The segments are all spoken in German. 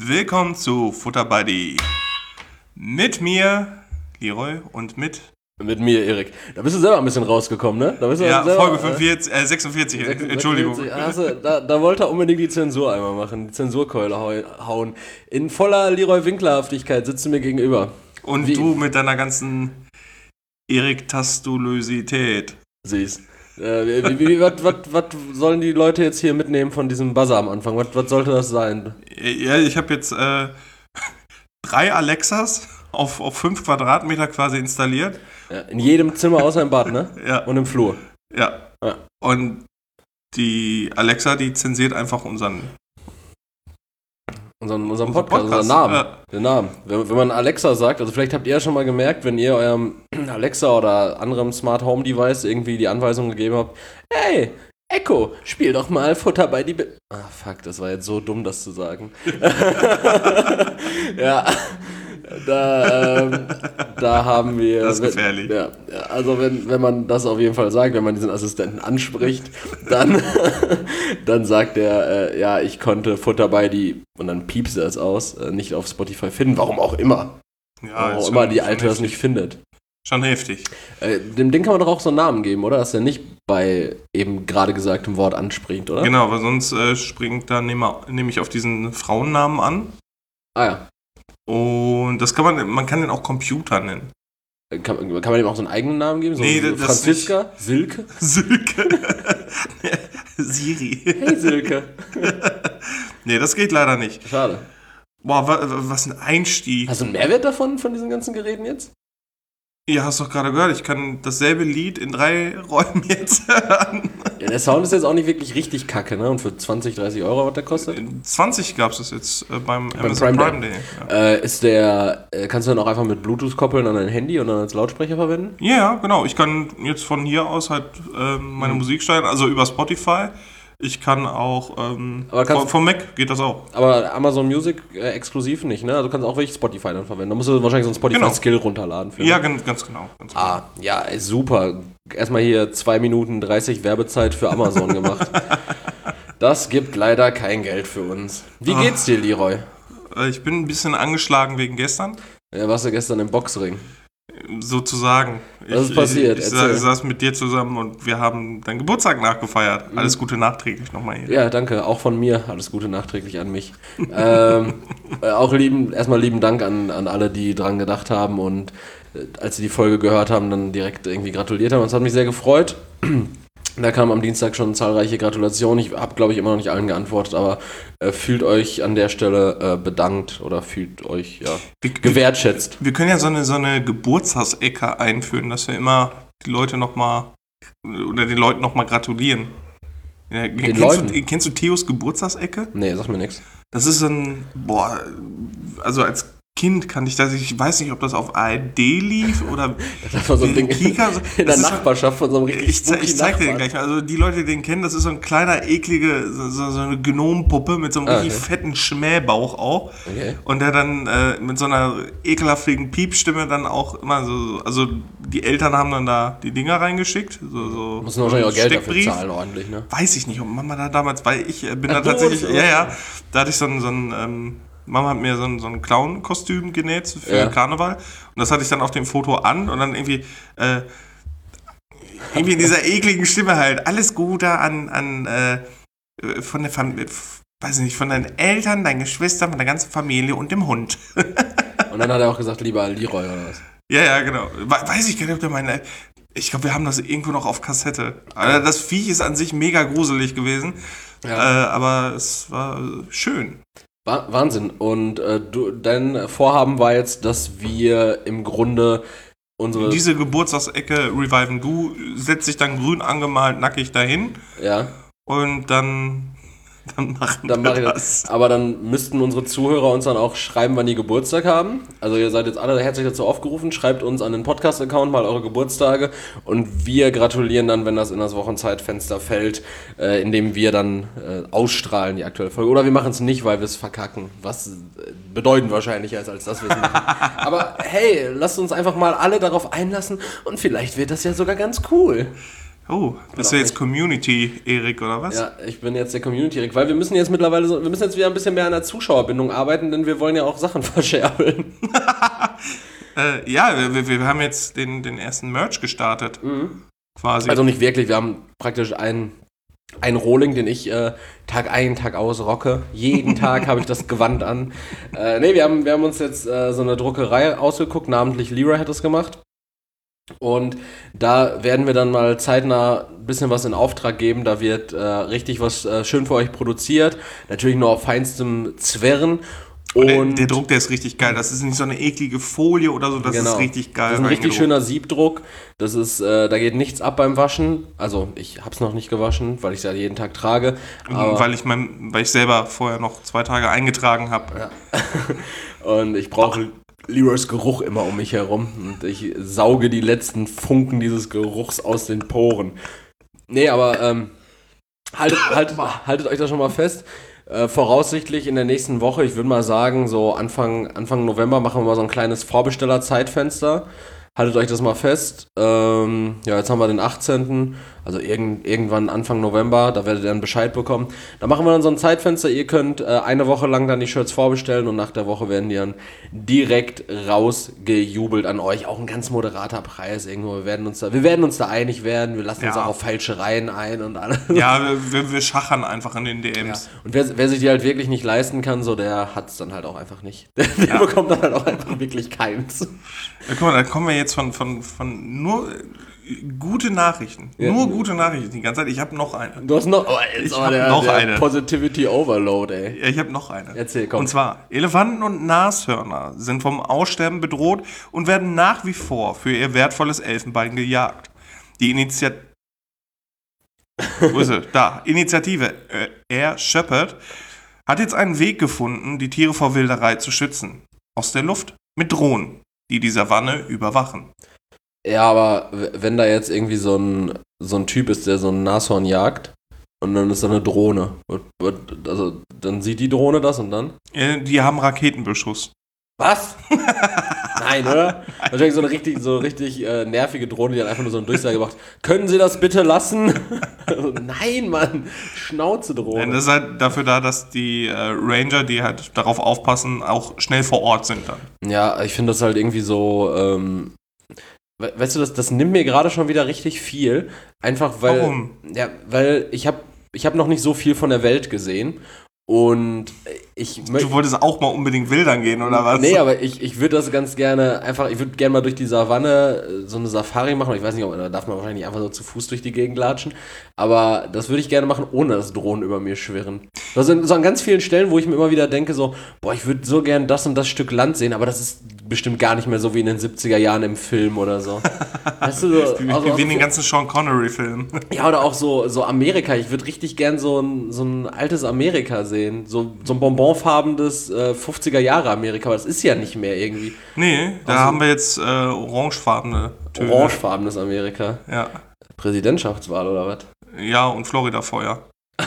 Willkommen zu Futter Buddy. Mit mir, Leroy, und mit mir, Erik. Da bist du selber ein bisschen rausgekommen, ne? Da bist du ja, selber, Folge 46, Entschuldigung. 46. Da wollte er unbedingt die Zensur einmal machen, die Zensurkeule hauen. In voller Leroy Winklerhaftigkeit sitzt du mir gegenüber. Und du mit deiner ganzen Erik-Tastulosität. Siehst. Was sollen die Leute jetzt hier mitnehmen von diesem Buzzer am Anfang? Was sollte das sein? Ja, ich habe jetzt 3 Alexas auf 5 Quadratmeter quasi installiert. Ja, in jedem Zimmer außer im Bad, ne? Ja. Und im Flur. Ja. Und die Alexa, die zensiert einfach unseren Podcast, unseren Namen. Ja. Den Namen. Wenn man Alexa sagt, also vielleicht habt ihr ja schon mal gemerkt, wenn ihr eurem Alexa oder anderem Smart Home Device irgendwie die Anweisung gegeben habt, hey, Echo, spiel doch mal Futter bei die... fuck, das war jetzt so dumm, das zu sagen. Ja, da haben wir... Das ist gefährlich. Ja, also wenn man das auf jeden Fall sagt, wenn man diesen Assistenten anspricht, dann sagt er, ja, ich konnte Futter bei die... Und dann piepst er es aus, nicht auf Spotify finden, warum auch immer. Ja, warum auch immer die Alte das nicht findet. Schon heftig. Dem Ding kann man doch auch so einen Namen geben, oder? Dass er nicht bei eben gerade gesagtem Wort anspringt, oder? Genau, weil sonst springt da nämlich auf diesen Frauennamen an. Ah ja. Und das man kann den auch Computer nennen. Kann man dem auch so einen eigenen Namen geben? So, nee, so das Franziska? nicht. Silke? Siri. Hey Silke. Nee, das geht leider nicht. Schade. Boah, was ein Einstieg. Hast du einen Mehrwert davon, von diesen ganzen Geräten jetzt? Ja, hast doch gerade gehört, ich kann dasselbe Lied in 3 Räumen jetzt hören. Ja, der Sound ist jetzt auch nicht wirklich richtig kacke, ne? Und für 20, 30 Euro, was der kostet? 20 gab es das jetzt beim Amazon Prime Day. Ja. Kannst du dann auch einfach mit Bluetooth koppeln an dein Handy und dann als Lautsprecher verwenden? Ja, genau. Ich kann jetzt von hier aus halt meine Musik steuern, also über Spotify. Ich kann auch, vom Mac geht das auch. Aber Amazon Music exklusiv nicht, ne? Also du kannst auch wirklich Spotify dann verwenden. Da musst du wahrscheinlich so ein Spotify-Skill runterladen. Ja, ganz genau. Ja, super. Erstmal hier 2 Minuten 30 Werbezeit für Amazon gemacht. Das gibt leider kein Geld für uns. Wie geht's dir, Leroy? Ich bin ein bisschen angeschlagen wegen gestern. Ja, warst du gestern im Boxring? Sozusagen. Was ist passiert? Ich saß mit dir zusammen und wir haben deinen Geburtstag nachgefeiert. Alles Gute nachträglich nochmal hier. Ja, danke. Auch von mir. Alles Gute nachträglich an mich. Auch erstmal lieben Dank an alle, die dran gedacht haben und als sie die Folge gehört haben, dann direkt irgendwie gratuliert haben. Das hat mich sehr gefreut. Da kamen am Dienstag schon zahlreiche Gratulationen. Ich habe, glaube ich, immer noch nicht allen geantwortet, aber fühlt euch an der Stelle bedankt oder fühlt euch gewertschätzt. Wir können ja so eine Geburtstagsecke einführen, dass wir immer die Leute den Leuten nochmal gratulieren. Ja, kennst du Theos Geburtstagsecke? Nee, sag mir nichts. Das ist also als Kind kannte ich das, ich weiß nicht, ob das auf ARD lief oder das war so ein Ding Kika. In der Nachbarschaft von so einem richtig Ich zeig dir den gleich mal. Also die Leute, die den kennen, das ist so ein kleiner, eklige, so eine Gnomenpuppe mit so einem richtig fetten Schmähbauch auch. Okay. Und der dann mit so einer ekelhaftigen Piepstimme dann auch immer so, also die Eltern haben dann da die Dinger reingeschickt. So muss wahrscheinlich auch Geld dafür zahlen ordentlich, ne? Weiß ich nicht, ob Mama da damals, weil ich bin da tatsächlich, da hatte ich so ein Mama hat mir so ein Clown-Kostüm genäht für Karneval und das hatte ich dann auf dem Foto an und dann irgendwie in dieser ekligen Stimme halt alles Gute an von der Familie, weiß ich nicht, von deinen Eltern, deinen Geschwistern, von der ganzen Familie und dem Hund. Und dann hat er auch gesagt, lieber Leroy oder was? Ja, genau. Weiß ich gar nicht, ob der ich glaube, wir haben das irgendwo noch auf Kassette. Also das Viech ist an sich mega gruselig gewesen, aber es war schön. Wahnsinn. Und dein Vorhaben war jetzt, dass wir im Grunde diese Geburtstagsecke reviven. Du setzt dich dann grün angemalt nackig dahin. Ja. Und dann machen wir das. Aber dann müssten unsere Zuhörer uns dann auch schreiben, wann die Geburtstag haben. Also ihr seid jetzt alle herzlich dazu aufgerufen. Schreibt uns an den Podcast-Account mal eure Geburtstage. Und wir gratulieren dann, wenn das in das Wochenzeitfenster fällt, indem wir dann ausstrahlen die aktuelle Folge. Oder wir machen es nicht, weil wir es verkacken. Was bedeutend wahrscheinlicher ist, als dass wir es machen. Aber hey, lasst uns einfach mal alle darauf einlassen. Und vielleicht wird das ja sogar ganz cool. Oh, bist du jetzt Community-Erik oder was? Ja, ich bin jetzt der Community-Erik, weil wir müssen jetzt mittlerweile wir müssen jetzt wieder ein bisschen mehr an der Zuschauerbindung arbeiten, denn wir wollen ja auch Sachen verscherbeln. Ja, wir haben jetzt den ersten Merch gestartet. Quasi. Also nicht wirklich, wir haben praktisch einen Rohling, den ich Tag ein, Tag aus rocke. Jeden Tag habe ich das Gewand an. Wir haben uns jetzt so eine Druckerei ausgeguckt, namentlich Leroy hat das gemacht. Und da werden wir dann mal zeitnah ein bisschen was in Auftrag geben. Da wird richtig was schön für euch produziert. Natürlich nur auf feinstem Zwirn. Und der Druck, der ist richtig geil. Das ist nicht so eine eklige Folie oder so, das ist richtig geil. Das ist ein richtig schöner Siebdruck. Das ist, da geht nichts ab beim Waschen. Also ich hab's noch nicht gewaschen, weil ich es ja jeden Tag trage. Weil ich selber vorher noch 2 Tage eingetragen habe. Ja. Und ich brauche Leroys Geruch immer um mich herum. Und ich sauge die letzten Funken dieses Geruchs aus den Poren. Nee, aber haltet euch da schon mal fest. Voraussichtlich in der nächsten Woche, ich würde mal sagen, so Anfang November machen wir mal so ein kleines Vorbesteller-Zeitfenster. Haltet euch das mal fest. Jetzt haben wir den 18. Also irgendwann Anfang November, da werdet ihr dann Bescheid bekommen. Da machen wir dann so ein Zeitfenster. Ihr könnt eine Woche lang dann die Shirts vorbestellen und nach der Woche werden die dann direkt rausgejubelt an euch. Auch ein ganz moderater Preis irgendwo. Wir werden uns da einig werden. Wir lassen uns auch auf Falschereien ein und alles. Ja, wir schachern einfach in den DMs. Ja. Und wer sich die halt wirklich nicht leisten kann, so der hat es dann halt auch einfach nicht. Der bekommt dann halt auch einfach wirklich keins. Ja, guck mal, da kommen wir jetzt von nur gute Nachrichten. Ja. Nur gute Nachrichten die ganze Zeit. Ich habe noch eine. Du hast noch, eine. Positivity Overload, ey. Ja, ich habe noch eine. Erzähl, komm. Und zwar, Elefanten und Nashörner sind vom Aussterben bedroht und werden nach wie vor für ihr wertvolles Elfenbein gejagt. Die Initiative Air Shepherd hat jetzt einen Weg gefunden, die Tiere vor Wilderei zu schützen. Aus der Luft mit Drohnen, die die Savanne überwachen. Ja, aber wenn da jetzt irgendwie so ein Typ ist, der so ein Nashorn jagt und dann ist da eine Drohne, also dann sieht die Drohne das und dann? Die haben Raketenbeschuss. Was? Nein, oder? Wahrscheinlich so richtig nervige Drohne, die dann einfach nur so eine Durchsage macht. Können Sie das bitte lassen? Nein, Mann. Schnauze-Drohne. Das ist halt dafür da, dass die Ranger, die halt darauf aufpassen, auch schnell vor Ort sind dann. Ja, ich finde das halt irgendwie so, weißt du, das nimmt mir gerade schon wieder richtig viel. Einfach weil. Warum? Ja, weil ich hab noch nicht so viel von der Welt gesehen. Und Du wolltest auch mal unbedingt wildern gehen, oder was? Nee, aber ich würde das ganz gerne ich würde gerne mal durch die Savanne so eine Safari machen. Ich weiß nicht, da darf man wahrscheinlich nicht einfach so zu Fuß durch die Gegend latschen. Aber das würde ich gerne machen, ohne dass Drohnen über mir schwirren. Das sind so an ganz vielen Stellen, wo ich mir immer wieder denke, so, boah, ich würde so gerne das und das Stück Land sehen, aber das ist bestimmt gar nicht mehr so wie in den 70er Jahren im Film oder so. Weißt du, wie in den ganzen Sean Connery-Filmen. Ja, oder auch so Amerika. Ich würde richtig gern so ein altes Amerika sehen. So ein bonbonfarbenes 50er Jahre Amerika, aber das ist ja nicht mehr irgendwie. Nee, da haben wir jetzt orangefarbene Töne. Orangefarbenes Amerika. Ja. Präsidentschaftswahl oder was? Ja, und Florida-Feuer.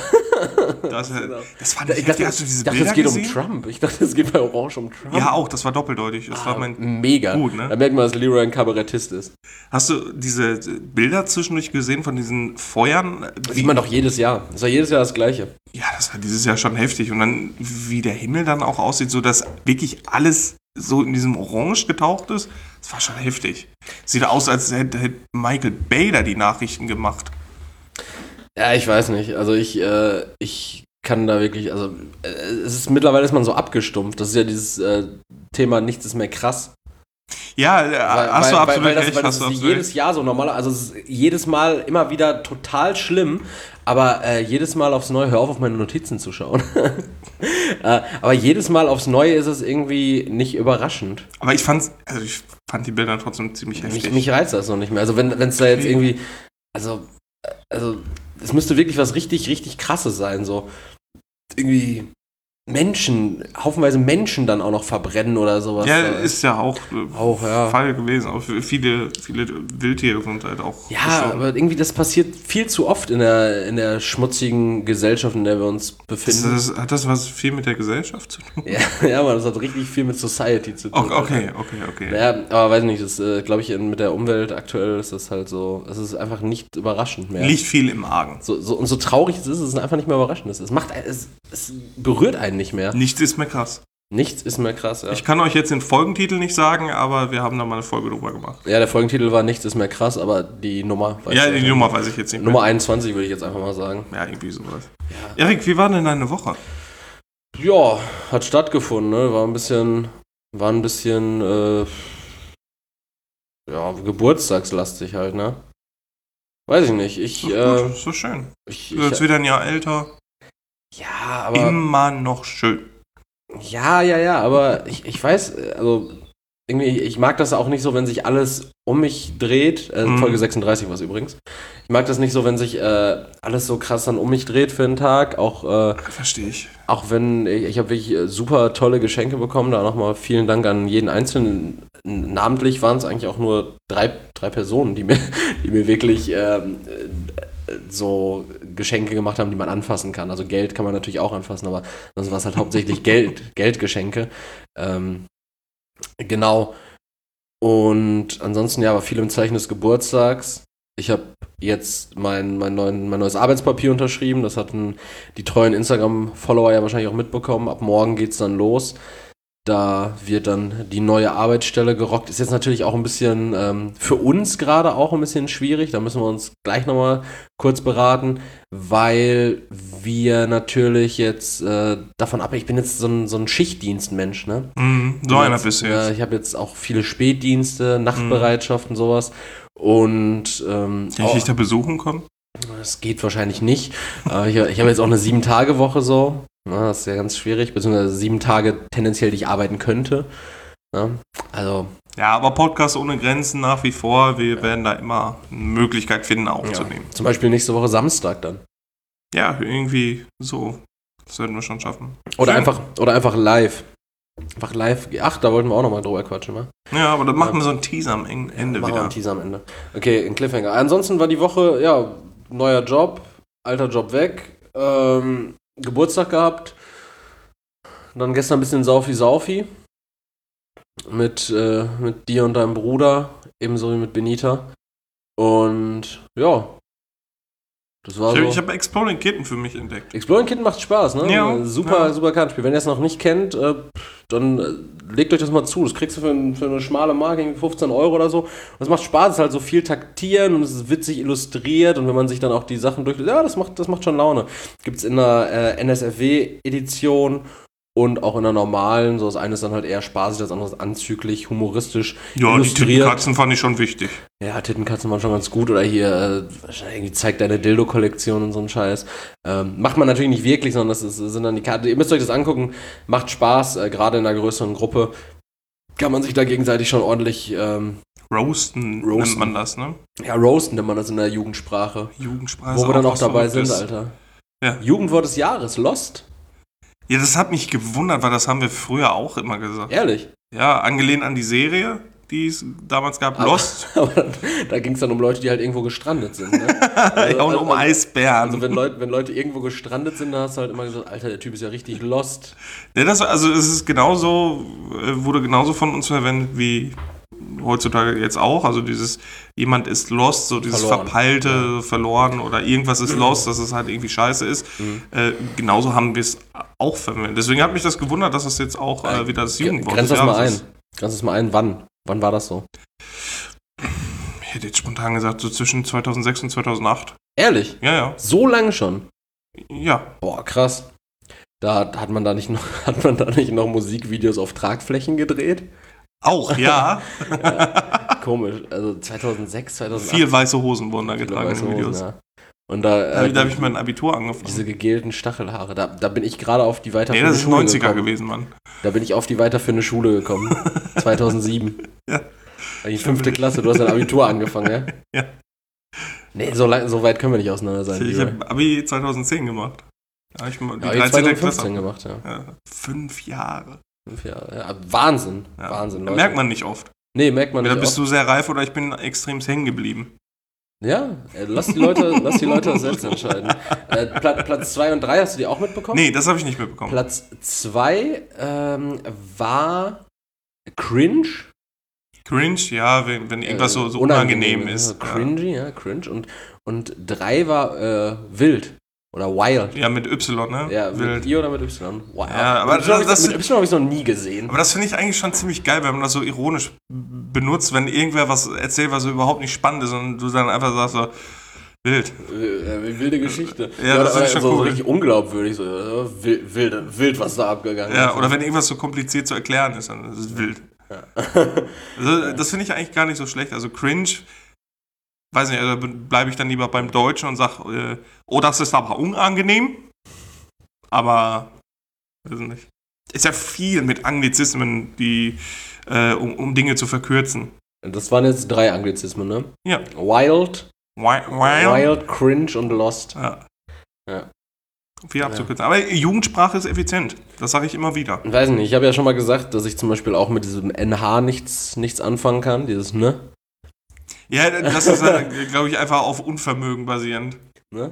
Das fand ich heftig. Hast du diese Bilder es geht gesehen? um Trump. Ich dachte, es geht bei Orange um Trump. Ja, auch. Das war doppeldeutig. Das war mega. Gut, ne? Da merkt man, dass Leroy ein Kabarettist ist. Hast du diese Bilder zwischendurch gesehen von diesen Feuern? Das sieht man doch jedes Jahr. Das war jedes Jahr das Gleiche. Ja, das war dieses Jahr schon heftig. Und dann, wie der Himmel dann auch aussieht, so dass wirklich alles so in diesem Orange getaucht ist, das war schon heftig. Sieht aus, als hätte Michael Bay da die Nachrichten gemacht. Ja, ich weiß nicht. Also ich kann da wirklich, also mittlerweile ist man so abgestumpft. Das ist ja dieses Thema, nichts ist mehr krass. Ja, hast du absolut recht. Weil das ist jedes Jahr so normal, also es ist jedes Mal immer wieder total schlimm, aber jedes Mal aufs Neue, hör auf meine Notizen zu schauen. Aber jedes Mal aufs Neue ist es irgendwie nicht überraschend. Aber ich fand die Bilder trotzdem ziemlich heftig. Mich reizt das noch nicht mehr. Also wenn es da jetzt irgendwie, also es müsste wirklich was richtig, richtig Krasses sein, so irgendwie, haufenweise Menschen dann auch noch verbrennen oder sowas. Ja, ist ja auch ja. Fall gewesen. Auch viele Wildtiere sind halt auch Ja, gestorben. aber irgendwie das passiert viel zu oft in der schmutzigen Gesellschaft, in der wir uns befinden. Hat das was viel mit der Gesellschaft zu tun? Ja, aber das hat richtig viel mit Society zu tun. Okay. Ja, aber weiß nicht, das glaube ich, mit der Umwelt aktuell ist das halt so, es ist einfach nicht überraschend mehr. Liegt viel im Argen. Und so traurig es ist einfach nicht mehr überraschend. Es berührt einen nicht mehr. Nichts ist mehr krass. Nichts ist mehr krass, ja. Ich kann euch jetzt den Folgentitel nicht sagen, aber wir haben da mal eine Folge drüber gemacht. Ja, der Folgentitel war Nichts ist mehr krass, aber die Nummer weiß ich nicht. Nummer weiß ich jetzt nicht mehr. Nummer 21 würde ich jetzt einfach mal sagen. Ja, irgendwie sowas. Ja. Erik, wie war denn deine Woche? Ja, hat stattgefunden, ne? War ein bisschen geburtstagslastig halt, ne? Weiß ich nicht. Gut, so schön. Du bist wieder ein Jahr älter. Ja, aber... Immer noch schön. Ja, aber ich weiß, also irgendwie, ich mag das auch nicht so, wenn sich alles um mich dreht. Folge 36 war es übrigens. Ich mag das nicht so, wenn sich alles so krass dann um mich dreht für einen Tag. Auch verstehe ich. Auch wenn ich habe wirklich super tolle Geschenke bekommen. Da nochmal vielen Dank an jeden Einzelnen. Namentlich waren es eigentlich auch nur drei Personen, die mir wirklich so Geschenke gemacht haben, die man anfassen kann. Also Geld kann man natürlich auch anfassen, aber sonst war es halt hauptsächlich Geldgeschenke. Genau. Und ansonsten war viel im Zeichen des Geburtstags. Ich habe jetzt mein neues Arbeitspapier unterschrieben. Das hatten die treuen Instagram-Follower ja wahrscheinlich auch mitbekommen. Ab morgen geht's dann los. Da wird dann die neue Arbeitsstelle gerockt. Ist jetzt natürlich auch ein bisschen für uns gerade auch ein bisschen schwierig. Da müssen wir uns gleich nochmal kurz beraten, weil wir natürlich jetzt davon abhängig, ich bin jetzt so ein Schichtdienstmensch, ne? So einer bist du jetzt. Ich habe jetzt auch viele Spätdienste, Nachtbereitschaft und sowas. Und kann ich dich da besuchen kommen? Das geht wahrscheinlich nicht. Ich habe jetzt auch eine 7-Tage-Woche so. Na, das ist ja ganz schwierig, beziehungsweise 7 Tage tendenziell, die ich arbeiten könnte. Ja, also. Ja, aber Podcast ohne Grenzen nach wie vor. Wir werden da immer eine Möglichkeit finden, aufzunehmen. Ja, zum Beispiel nächste Woche Samstag dann. Ja, irgendwie so. Das sollten wir schon schaffen. Oder einfach live. Einfach live. Ach, da wollten wir auch nochmal drüber quatschen, ne? Ja, aber dann machen wir so einen Teaser am Ende machen wieder. Wir einen Teaser am Ende. Okay, ein Cliffhanger. Ansonsten war die Woche, neuer Job, alter Job weg, Geburtstag gehabt, dann gestern ein bisschen Saufi mit dir und deinem Bruder, ebenso wie mit Benita. Und ja, das war Ich habe Exploding Kitten für mich entdeckt. Exploding Kitten macht Spaß, ne? Ja. Super Kartenspiel. Wenn ihr es noch nicht kennt, dann legt euch das mal zu. Das kriegst du für eine schmale Marke, 15 Euro oder so. Und es macht Spaß, es ist halt so viel taktieren und es ist witzig illustriert. Und wenn man sich dann auch die Sachen das macht schon Laune. Gibt's in der NSFW-Edition und auch in der normalen. So das eine ist dann halt eher spaßig, das andere ist anzüglich, humoristisch illustriert. Die Tittenkatzen fand ich schon wichtig. Ja, Tittenkatzen waren schon ganz gut. Oder hier, irgendwie zeigt deine Dildo-Kollektion und so ein Scheiß. Macht man natürlich nicht wirklich, sondern sind dann die Karten. Ihr müsst euch das angucken. Macht Spaß, gerade in einer größeren Gruppe. Kann man sich da gegenseitig schon ordentlich Roasten nennt man das, ne? Ja, roasten nennt man das in der Jugendsprache. Jugendsprache. Wo wir dann auch dabei sind, Alter. Ja. Jugendwort des Jahres, Lost. Ja, das hat mich gewundert, weil das haben wir früher auch immer gesagt. Ehrlich? Ja, angelehnt an die Serie, die es damals gab, Lost. Aber da ging es dann um Leute, die halt irgendwo gestrandet sind, ne? Ja, und um Eisbären. Also wenn Leute irgendwo gestrandet sind, dann hast du halt immer gesagt, Alter, der Typ ist ja richtig lost. Ja, es ist genauso, wurde genauso von uns verwendet wie heutzutage jetzt auch, also dieses, jemand ist lost, so dieses verpeilte, verloren oder irgendwas ist lost, dass es halt irgendwie scheiße ist. Genauso haben wir es auch verwendet. Deswegen hat mich das gewundert, dass es jetzt auch wieder das Jugendwort ist. Grenz das mal ein. Wann war das so? Ich hätte jetzt spontan gesagt, so zwischen 2006 und 2008. Ehrlich? Ja. So lange schon? Ja. Boah, krass. Da hat man da nicht noch Musikvideos auf Tragflächen gedreht? Auch, ja. Komisch. Also 2006, 2008. Viel weiße Hosen wurden da getragen in Videos. Ja. Und da habe ich mein Abitur angefangen. Diese gegelten Stachelhaare. Da bin ich gerade auf die weiterführende Schule gekommen. Das ist 90er gekommen. gewesen, Mann. Da bin ich auf die weiterführende Schule gekommen. 2007. Ja. Die 5. Klasse. Du hast dein Abitur angefangen, ja? Ja. Nee, so weit können wir nicht auseinander sein. Ich habe Abi 2010 gemacht. Ja, ich die 13. Klasse gemacht, ja. 5 Jahre. 5 Jahre, ja. Wahnsinn, ja. Wahnsinn, Leute. Merkt man nicht oft. Nee, merkt man nicht oft. Da bist du sehr reif oder ich bin extrem hängen geblieben. Ja, lass die Leute das selbst entscheiden. Platz 2 und 3, hast du die auch mitbekommen? Nee, das habe ich nicht mitbekommen. Platz 2 war Cringe. Cringe, ja, wenn irgendwas so unangenehm ist. Cringy, ja, cringe. Und 3 war wild. Oder wild. Ja, mit Y, ne? Ja, wild. Mit I oder mit Y? Wild. Ja, aber mit Y habe ich noch nie gesehen. Aber das finde ich eigentlich schon ziemlich geil, wenn man das so ironisch benutzt, wenn irgendwer was erzählt, was so überhaupt nicht spannend ist und du dann einfach sagst so, wild. Wilde Geschichte. Ja, das ist schon so cool. Richtig unglaubwürdig. So, wild, was da abgegangen ist. Ja, oder wenn irgendwas so kompliziert zu erklären ist, dann ist es wild. Ja. Also, das finde ich eigentlich gar nicht so schlecht. Also cringe, weiß nicht, also bleibe ich dann lieber beim Deutschen und sage, oh, das ist aber unangenehm. Aber, weiß nicht. Ist ja viel mit Anglizismen, die, um Dinge zu verkürzen. Das waren jetzt 3 Anglizismen, ne? Ja. Wild, cringe und lost. Ja. Viel abzukürzen. Aber Jugendsprache ist effizient. Das sage ich immer wieder. Ich weiß nicht, ich habe ja schon mal gesagt, dass ich zum Beispiel auch mit diesem NH nichts anfangen kann. Dieses ne? Ja, das ist, glaube ich, einfach auf Unvermögen basierend. Ne?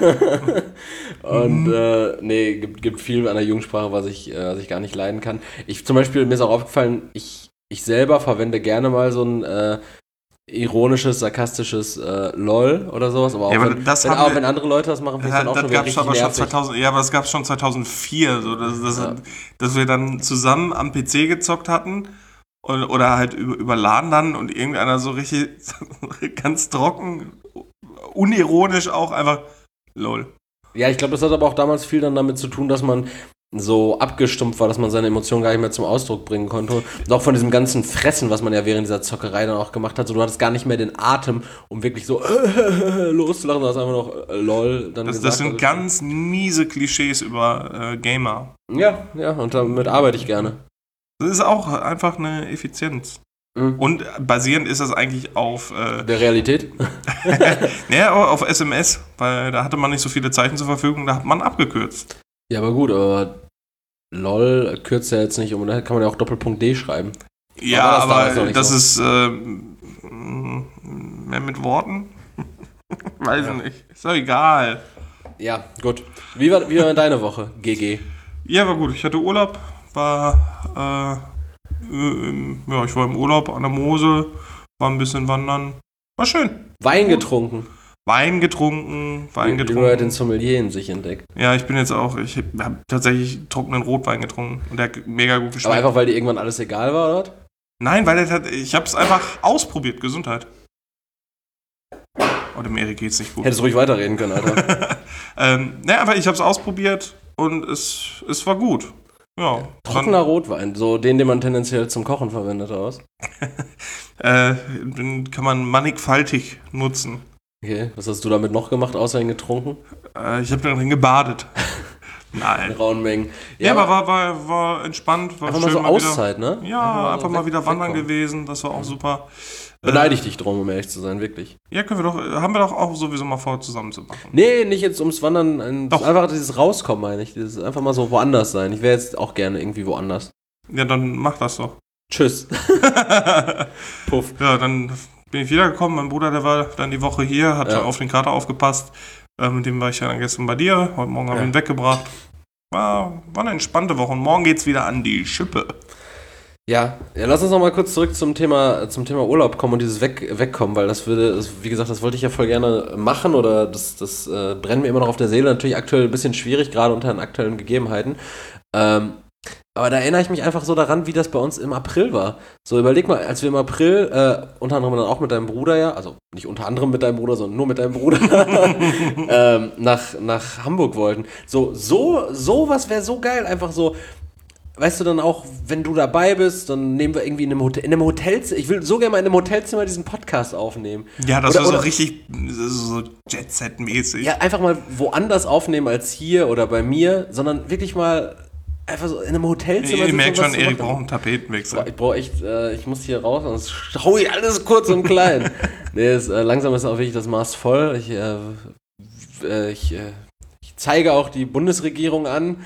Und nee, gibt viel an der Jugendsprache, was ich gar nicht leiden kann. Zum Beispiel, mir ist auch aufgefallen, ich selber verwende gerne mal so ein ironisches, sarkastisches LOL oder sowas, aber auch, ja, aber wenn andere Leute das machen, finde ich dann auch schon wieder richtig nervig. Ja, aber das gab es schon 2004, so, dass wir dann zusammen am PC gezockt hatten oder halt über LAN dann und irgendeiner so richtig ganz trocken, unironisch auch einfach LOL. Ja, ich glaube, das hat aber auch damals viel dann damit zu tun, dass man so abgestumpft war, dass man seine Emotionen gar nicht mehr zum Ausdruck bringen konnte. Und auch von diesem ganzen Fressen, was man ja während dieser Zockerei dann auch gemacht hat. So, du hattest gar nicht mehr den Atem, um wirklich so loszulachen. Du hast einfach noch LOL dann gesagt. Das sind ganz miese Klischees über Gamer. Ja, und damit arbeite ich gerne. Das ist auch einfach eine Effizienz. Mhm. Und basierend ist das eigentlich auf der Realität? Naja, auf SMS, weil da hatte man nicht so viele Zeichen zur Verfügung, da hat man abgekürzt. Ja, aber gut, aber LOL kürzt ja jetzt nicht um, da kann man ja auch Doppelpunkt D schreiben. Ja, aber das ist mehr mit Worten? Weiß ich nicht. Ist doch egal. Ja, gut. Wie war deine Woche, GG? Ja, war gut. Ich hatte Urlaub, ich war im Urlaub an der Mosel, war ein bisschen wandern. War schön. Wein getrunken. Wein getrunken. Du hat den Sommelier in sich entdeckt. Ja, ich habe tatsächlich trockenen Rotwein getrunken und der hat mega gut geschmeckt. Aber einfach, weil dir irgendwann alles egal war, oder? Nein, weil ich habe es einfach ausprobiert. Gesundheit. Oh, dem Erik geht's nicht gut. Hättest du ruhig weiterreden können, Alter. Aber ich habe es ausprobiert und es war gut. Ja. Trockener Rotwein, so den man tendenziell zum Kochen verwendet, oder was? Den kann man mannigfaltig nutzen. Okay, was hast du damit noch gemacht, außer ihn getrunken? Ich habe darin gebadet. Nein. In rauen Mengen. Ja, aber war entspannt. War einfach schön, mal so Auszeit, ne? Ja, einfach mal wieder wandern gewesen. Das war auch super. Beneide ich dich drum, um ehrlich zu sein, wirklich. Ja, haben wir doch auch sowieso mal vor, zusammen zu machen. Nee, nicht jetzt ums Wandern. Einfach dieses Rauskommen, meine ich. Dieses einfach mal so woanders sein. Ich wäre jetzt auch gerne irgendwie woanders. Ja, dann mach das doch. Tschüss. Puff. Ja, dann bin ich wiedergekommen. Mein Bruder, der war dann die Woche hier, hat auf den Kater aufgepasst. Mit dem war ich ja dann gestern bei dir. Heute Morgen habe ich ihn weggebracht. War eine entspannte Woche. Und morgen geht's wieder an die Schippe. Ja, lass uns noch mal kurz zurück zum Thema Urlaub kommen und dieses Wegkommen, weil wie gesagt, das wollte ich ja voll gerne machen oder das brennt mir immer noch auf der Seele. Natürlich aktuell ein bisschen schwierig, gerade unter den aktuellen Gegebenheiten. Aber da erinnere ich mich einfach so daran, wie das bei uns im April war. So, überleg mal, als wir im April, unter anderem dann auch mit deinem Bruder, ja, also nicht unter anderem mit deinem Bruder, sondern nur mit deinem Bruder, nach Hamburg wollten. So was wäre so geil, einfach so, weißt du, dann auch, wenn du dabei bist, dann nehmen wir irgendwie in einem Hotelzimmer, ich will so gerne mal in einem Hotelzimmer diesen Podcast aufnehmen. Ja, das war so richtig so Jet-Set-mäßig. Ja, einfach mal woanders aufnehmen als hier oder bei mir, sondern wirklich mal einfach so in einem Hotelzimmer. Ich merke schon, Erik braucht einen Tapetenwechsel. Ich brauche echt, ich muss hier raus, sonst schau ich alles kurz und klein. Nee, langsam ist auch wirklich das Maß voll. Ich zeige auch die Bundesregierung an,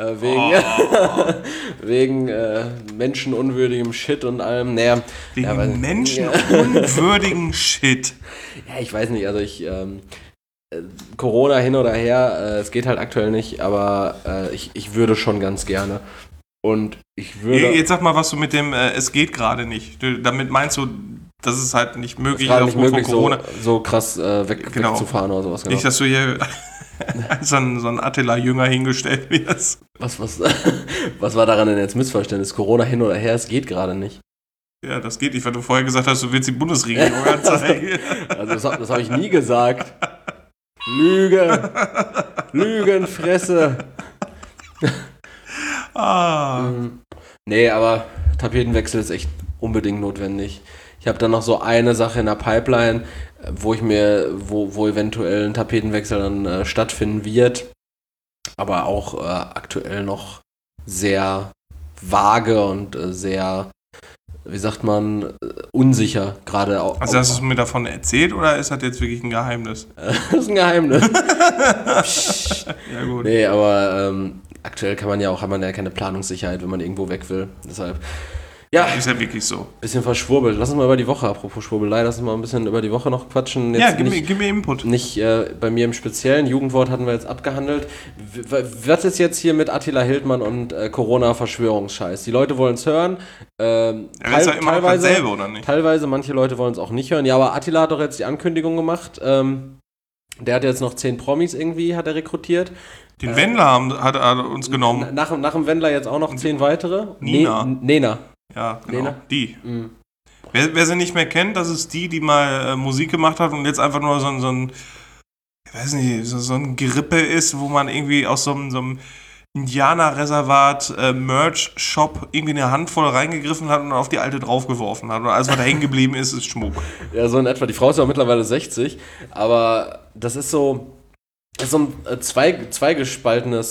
wegen menschenunwürdigem Shit und allem. Naja, wegen menschenunwürdigen Shit. Ja, ich weiß nicht, also Corona hin oder her, es geht halt aktuell nicht, aber ich würde schon ganz gerne. Und ich würde... Jetzt sag mal, was du mit dem es geht gerade nicht. Damit meinst du, dass es halt nicht möglich ist, aufgrund von Corona so krass wegzufahren oder sowas. Genau. Nicht, dass du hier so ein Attila-Jünger hingestellt wirst. Was war daran denn jetzt Missverständnis? Corona hin oder her, es geht gerade nicht. Ja, das geht nicht, weil du vorher gesagt hast, du willst die Bundesregierung anzeigen. Also das habe ich nie gesagt. Lüge. Lügenfresse. Nee, aber Tapetenwechsel ist echt unbedingt notwendig. Ich habe dann noch so eine Sache in der Pipeline, wo eventuell ein Tapetenwechsel dann stattfinden wird. Aber auch aktuell noch sehr vage und sehr, wie sagt man, unsicher gerade auch. Also hast du mir davon erzählt oder ist das jetzt wirklich ein Geheimnis? Das ist ein Geheimnis. Ja gut. Nee, aber aktuell hat man ja keine Planungssicherheit, wenn man irgendwo weg will. Deshalb, ja. Ist ja wirklich so. Bisschen verschwurbelt. Lass uns mal über die Woche, apropos Schwurbelei, lass uns mal ein bisschen über die Woche noch quatschen. Jetzt ja, gib mir Input. Nicht bei mir im Speziellen. Jugendwort hatten wir jetzt abgehandelt. Was ist jetzt hier mit Attila Hildmann und Corona-Verschwörungsscheiß? Die Leute wollen es hören. Ist ja immer noch dasselbe, oder nicht? Teilweise, manche Leute wollen es auch nicht hören. Ja, aber Attila hat doch jetzt die Ankündigung gemacht. Der hat jetzt noch 10 Promis irgendwie, hat er rekrutiert. Den Wendler hat er uns genommen. Nach dem Wendler jetzt auch noch 10 weitere. Nena. Ja, genau. Nena? Die. Mhm. Wer sie nicht mehr kennt, das ist die mal Musik gemacht hat und jetzt einfach nur so ein ich weiß nicht, so ein Gerippe ist, wo man irgendwie aus so einem Indianerreservat Merch-Shop irgendwie eine Handvoll reingegriffen hat und auf die alte draufgeworfen hat. Und alles, was da hängen geblieben ist Schmuck. Ja, so in etwa. Die Frau ist ja mittlerweile 60, aber das ist so ein zweigespaltenes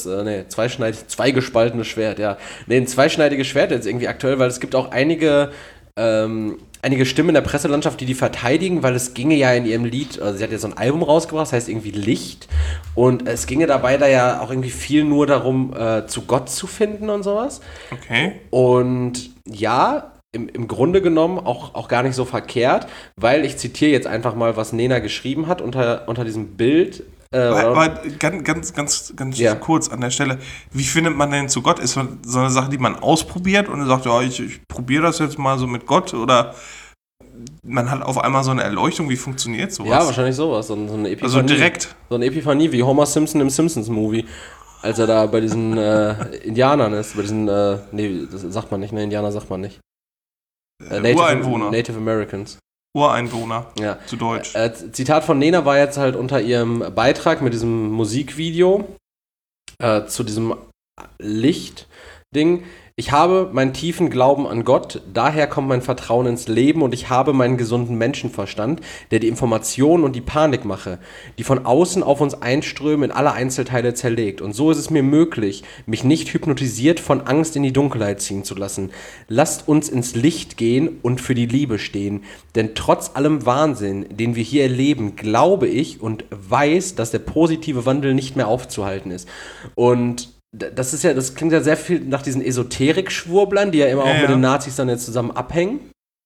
Schwert, ja. Nee, ein zweischneidiges Schwert jetzt irgendwie aktuell, weil es gibt auch einige Stimmen in der Presselandschaft, die verteidigen, weil es ginge ja in ihrem Lied, also sie hat ja so ein Album rausgebracht, das heißt irgendwie Licht, und es ginge dabei da ja auch irgendwie viel nur darum, zu Gott zu finden und sowas. Okay. Und ja, im Grunde genommen auch gar nicht so verkehrt, weil ich zitiere jetzt einfach mal, was Nena geschrieben hat unter diesem Bild. Aber ganz kurz an der Stelle, wie findet man denn zu Gott? Ist das so eine Sache, die man ausprobiert und sagt, ja, ich probiere das jetzt mal so mit Gott, oder man hat auf einmal so eine Erleuchtung, wie funktioniert sowas? Ja, wahrscheinlich sowas, so eine Epiphanie. Also direkt? So eine Epiphanie, wie Homer Simpson im Simpsons-Movie, als er da bei diesen Indianern ist, bei diesen, das sagt man nicht, ne, Indianer sagt man nicht. Ureinwohner. Native Americans. Ureinwohner, ja. Zu Deutsch. Zitat von Nena war jetzt halt unter ihrem Beitrag mit diesem Musikvideo zu diesem Licht-Ding. Ich habe meinen tiefen Glauben an Gott, daher kommt mein Vertrauen ins Leben und ich habe meinen gesunden Menschenverstand, der die Informationen und die Panikmache, die von außen auf uns einströmen, in alle Einzelteile zerlegt. Und so ist es mir möglich, mich nicht hypnotisiert von Angst in die Dunkelheit ziehen zu lassen. Lasst uns ins Licht gehen und für die Liebe stehen. Denn trotz allem Wahnsinn, den wir hier erleben, glaube ich und weiß, dass der positive Wandel nicht mehr aufzuhalten ist. Und das klingt ja sehr viel nach diesen Esoterik-Schwurblern, die ja immer auch mit den Nazis dann jetzt zusammen abhängen.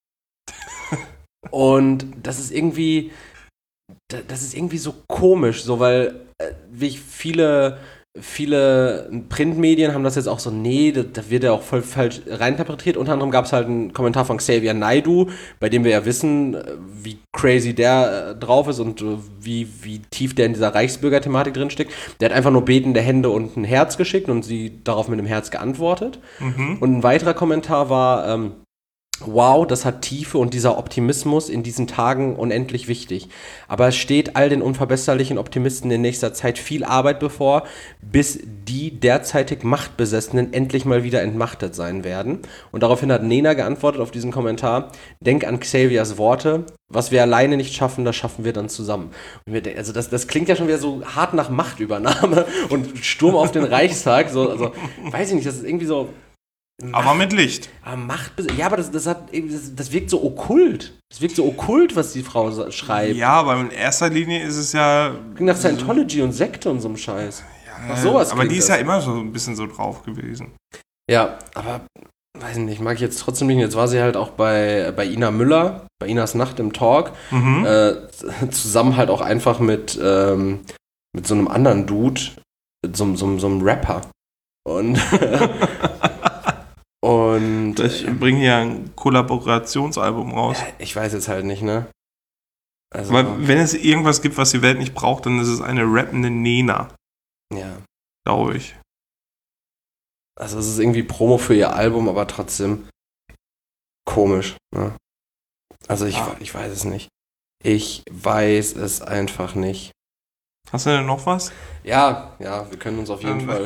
Und das ist irgendwie so komisch, so, weil wie ich viele Printmedien haben das jetzt auch so, da wird ja auch voll falsch reininterpretiert. Unter anderem gab es halt einen Kommentar von Xavier Naidoo, bei dem wir ja wissen, wie crazy der drauf ist und wie tief der in dieser Reichsbürger-Thematik drinsteckt. Der hat einfach nur betende Hände und ein Herz geschickt und sie darauf mit einem Herz geantwortet. Mhm. Und ein weiterer Kommentar war, wow, das hat Tiefe und dieser Optimismus in diesen Tagen unendlich wichtig. Aber es steht all den unverbesserlichen Optimisten in nächster Zeit viel Arbeit bevor, bis die derzeitig Machtbesessenen endlich mal wieder entmachtet sein werden. Und daraufhin hat Nena geantwortet auf diesen Kommentar: Denk an Xaviers Worte, was wir alleine nicht schaffen, das schaffen wir dann zusammen. Und also das klingt ja schon wieder so hart nach Machtübernahme und Sturm auf den Reichstag. So, also weiß ich nicht, das ist irgendwie so... Aber mit Licht. Ja, aber das wirkt so okkult. Das wirkt so okkult, was die Frau schreibt. Ja, aber in erster Linie ist es ja... Klingt nach Scientology und Sekte und so einem Scheiß. sowas aber die ist ja immer so ein bisschen so drauf gewesen. Ja, aber weiß nicht, mag ich jetzt trotzdem nicht. Jetzt war sie halt auch bei Ina Müller, bei Inas Nacht im Talk, zusammen halt auch einfach mit so einem anderen Dude, so einem Rapper. Und ich bringe hier ein Kollaborationsalbum raus. Ich weiß jetzt halt nicht, ne? Also, weil wenn es irgendwas gibt, was die Welt nicht braucht, dann ist es eine rappende Nena. Ja. Glaube ich. Also es ist irgendwie Promo für ihr Album, aber trotzdem komisch. Ne? Also ich weiß es nicht. Ich weiß es einfach nicht. Hast du denn noch was? Ja, wir können uns auf jeden Fall.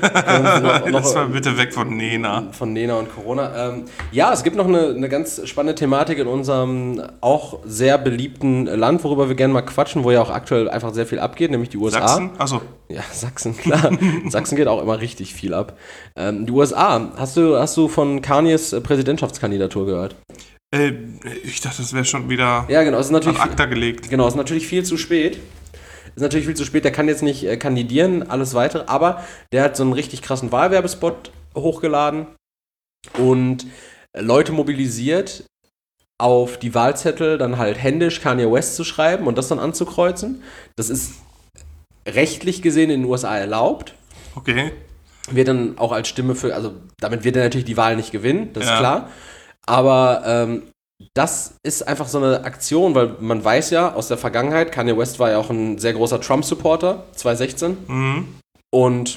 Jetzt mal bitte weg von Nena. Von Nena und Corona. Ja, es gibt noch eine ganz spannende Thematik in unserem auch sehr beliebten Land, worüber wir gerne mal quatschen, wo ja auch aktuell einfach sehr viel abgeht, nämlich die USA. Sachsen? Achso. Ja, Sachsen, klar. Sachsen geht auch immer richtig viel ab. Die USA. Hast du von Kanyes Präsidentschaftskandidatur gehört? Ich dachte, das wäre schon wieder auf ACTA gelegt. Genau, ist natürlich viel zu spät. Der kann jetzt nicht kandidieren, alles weitere, aber der hat so einen richtig krassen Wahlwerbespot hochgeladen und Leute mobilisiert, auf die Wahlzettel dann halt händisch Kanye West zu schreiben und das dann anzukreuzen. Das ist rechtlich gesehen in den USA erlaubt. Okay. Wird dann auch als Stimme also damit wird er natürlich die Wahl nicht gewinnen, das ist klar. Aber das ist einfach so eine Aktion, weil man weiß ja aus der Vergangenheit, Kanye West war ja auch ein sehr großer Trump-Supporter, 2016. Und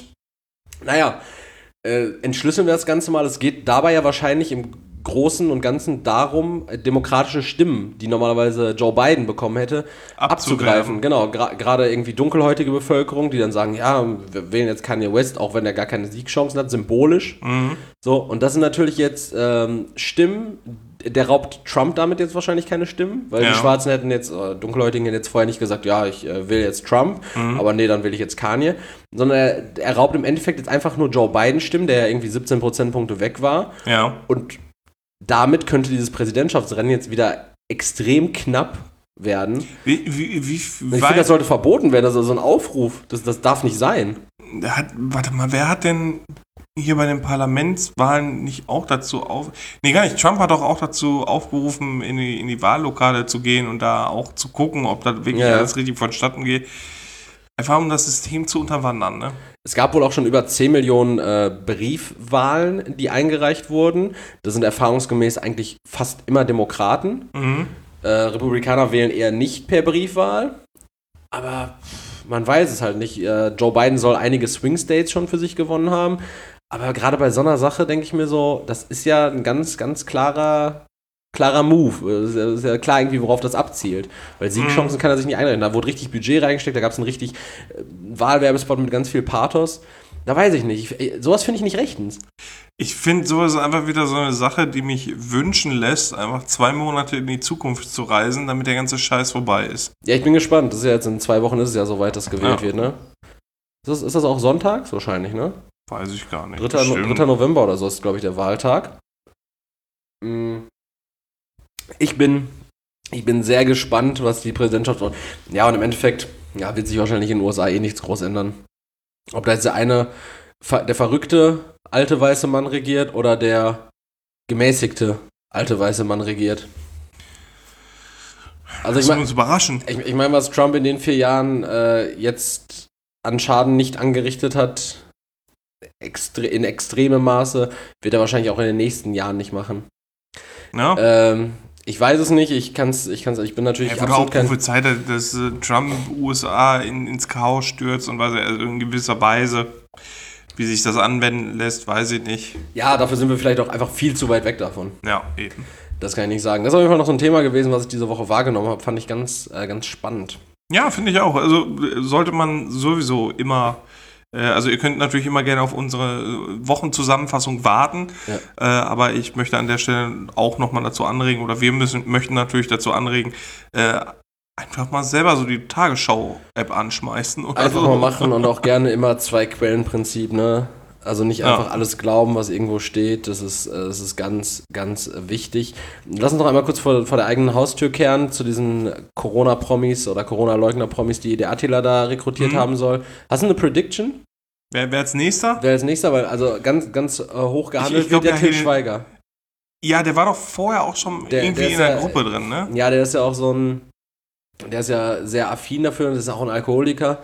entschlüsseln wir das Ganze mal. Es geht dabei ja wahrscheinlich im Großen und Ganzen darum, demokratische Stimmen, die normalerweise Joe Biden bekommen hätte, abzugreifen. Genau, gerade irgendwie dunkelhäutige Bevölkerung, die dann sagen, ja, wir wählen jetzt Kanye West, auch wenn er gar keine Siegchancen hat, symbolisch. So, und das sind natürlich jetzt Stimmen, der raubt Trump damit jetzt wahrscheinlich keine Stimmen, weil die Schwarzen hätten jetzt, Dunkelhäutigen hätten jetzt vorher nicht gesagt, ja, ich will jetzt Trump, aber nee, dann will ich jetzt Kanye, sondern er raubt im Endeffekt jetzt einfach nur Joe Biden Stimmen, der ja irgendwie 17 Prozentpunkte weg war. Ja. Und damit könnte dieses Präsidentschaftsrennen jetzt wieder extrem knapp werden. Ich finde, das sollte verboten werden, also so ein Aufruf, das darf nicht sein. Warte mal, wer hat denn hier bei den Parlamentswahlen nicht auch dazu Nee, gar nicht. Trump hat doch auch dazu aufgerufen, in die Wahllokale zu gehen und da auch zu gucken, ob da wirklich alles richtig vonstatten geht. Einfach um das System zu unterwandern, ne? Es gab wohl auch schon über 10 Millionen Briefwahlen, die eingereicht wurden. Das sind erfahrungsgemäß eigentlich fast immer Demokraten. Republikaner wählen eher nicht per Briefwahl. Aber man weiß es halt nicht. Joe Biden soll einige Swing States schon für sich gewonnen haben. Aber gerade bei so einer Sache denke ich mir so, das ist ja ein ganz, ganz klarer Move. Es ist ja klar irgendwie, worauf das abzielt. Weil Siegchancen kann er sich nicht einrechnen. Da wurde richtig Budget reingesteckt, da gab es einen richtig Wahlwerbespot mit ganz viel Pathos. Da weiß ich nicht. Sowas finde ich nicht rechtens. Ich finde, sowas ist einfach wieder so eine Sache, die mich wünschen lässt, einfach 2 Monate in die Zukunft zu reisen, damit der ganze Scheiß vorbei ist. Ja, ich bin gespannt. Das ist ja jetzt in 2 Wochen ist es ja soweit, dass gewählt wird, ne? Ist das auch sonntags? Wahrscheinlich, ne? Weiß ich gar nicht. 3. November oder so ist, glaube ich, der Wahltag. Ich bin sehr gespannt, was die Präsidentschaft... Ja, und im Endeffekt wird sich wahrscheinlich in den USA nichts groß ändern. Ob da jetzt der verrückte alte weiße Mann regiert oder der gemäßigte alte weiße Mann regiert. Also das muss uns überraschen. Ich meine, was Trump in den 4 Jahren jetzt an Schaden nicht angerichtet hat, in extremem Maße, wird er wahrscheinlich auch in den nächsten Jahren nicht machen. Ja. Ich weiß es nicht, ich bin natürlich absolut auch prophezeit, dass Trump USA ins Chaos stürzt und also in gewisser Weise, wie sich das anwenden lässt, weiß ich nicht. Ja, dafür sind wir vielleicht auch einfach viel zu weit weg davon. Ja, eben. Das kann ich nicht sagen. Das ist auf jeden Fall noch so ein Thema gewesen, was ich diese Woche wahrgenommen habe, fand ich ganz, ganz spannend. Ja, finde ich auch. Also sollte man sowieso immer... Also ihr könnt natürlich immer gerne auf unsere Wochenzusammenfassung warten, aber ich möchte an der Stelle auch nochmal dazu anregen, oder wir möchten natürlich dazu anregen, einfach mal selber so die Tagesschau-App anschmeißen. Oder einfach mal machen und auch gerne immer 2-Quellen-Prinzip, ne? Also nicht einfach alles glauben, was irgendwo steht, das ist ganz, ganz wichtig. Lass uns noch einmal kurz vor der eigenen Haustür kehren zu diesen Corona-Promis oder Corona-Leugner-Promis, die der Attila da rekrutiert haben soll. Hast du eine Prediction? Wer als nächster? Wer als nächster, weil also ganz hoch gehandelt wird der Til Schweiger. Ja, der war doch vorher auch schon irgendwie in der Gruppe drin, ne? Ja, der ist ja auch der ist ja sehr affin dafür und ist auch ein Alkoholiker.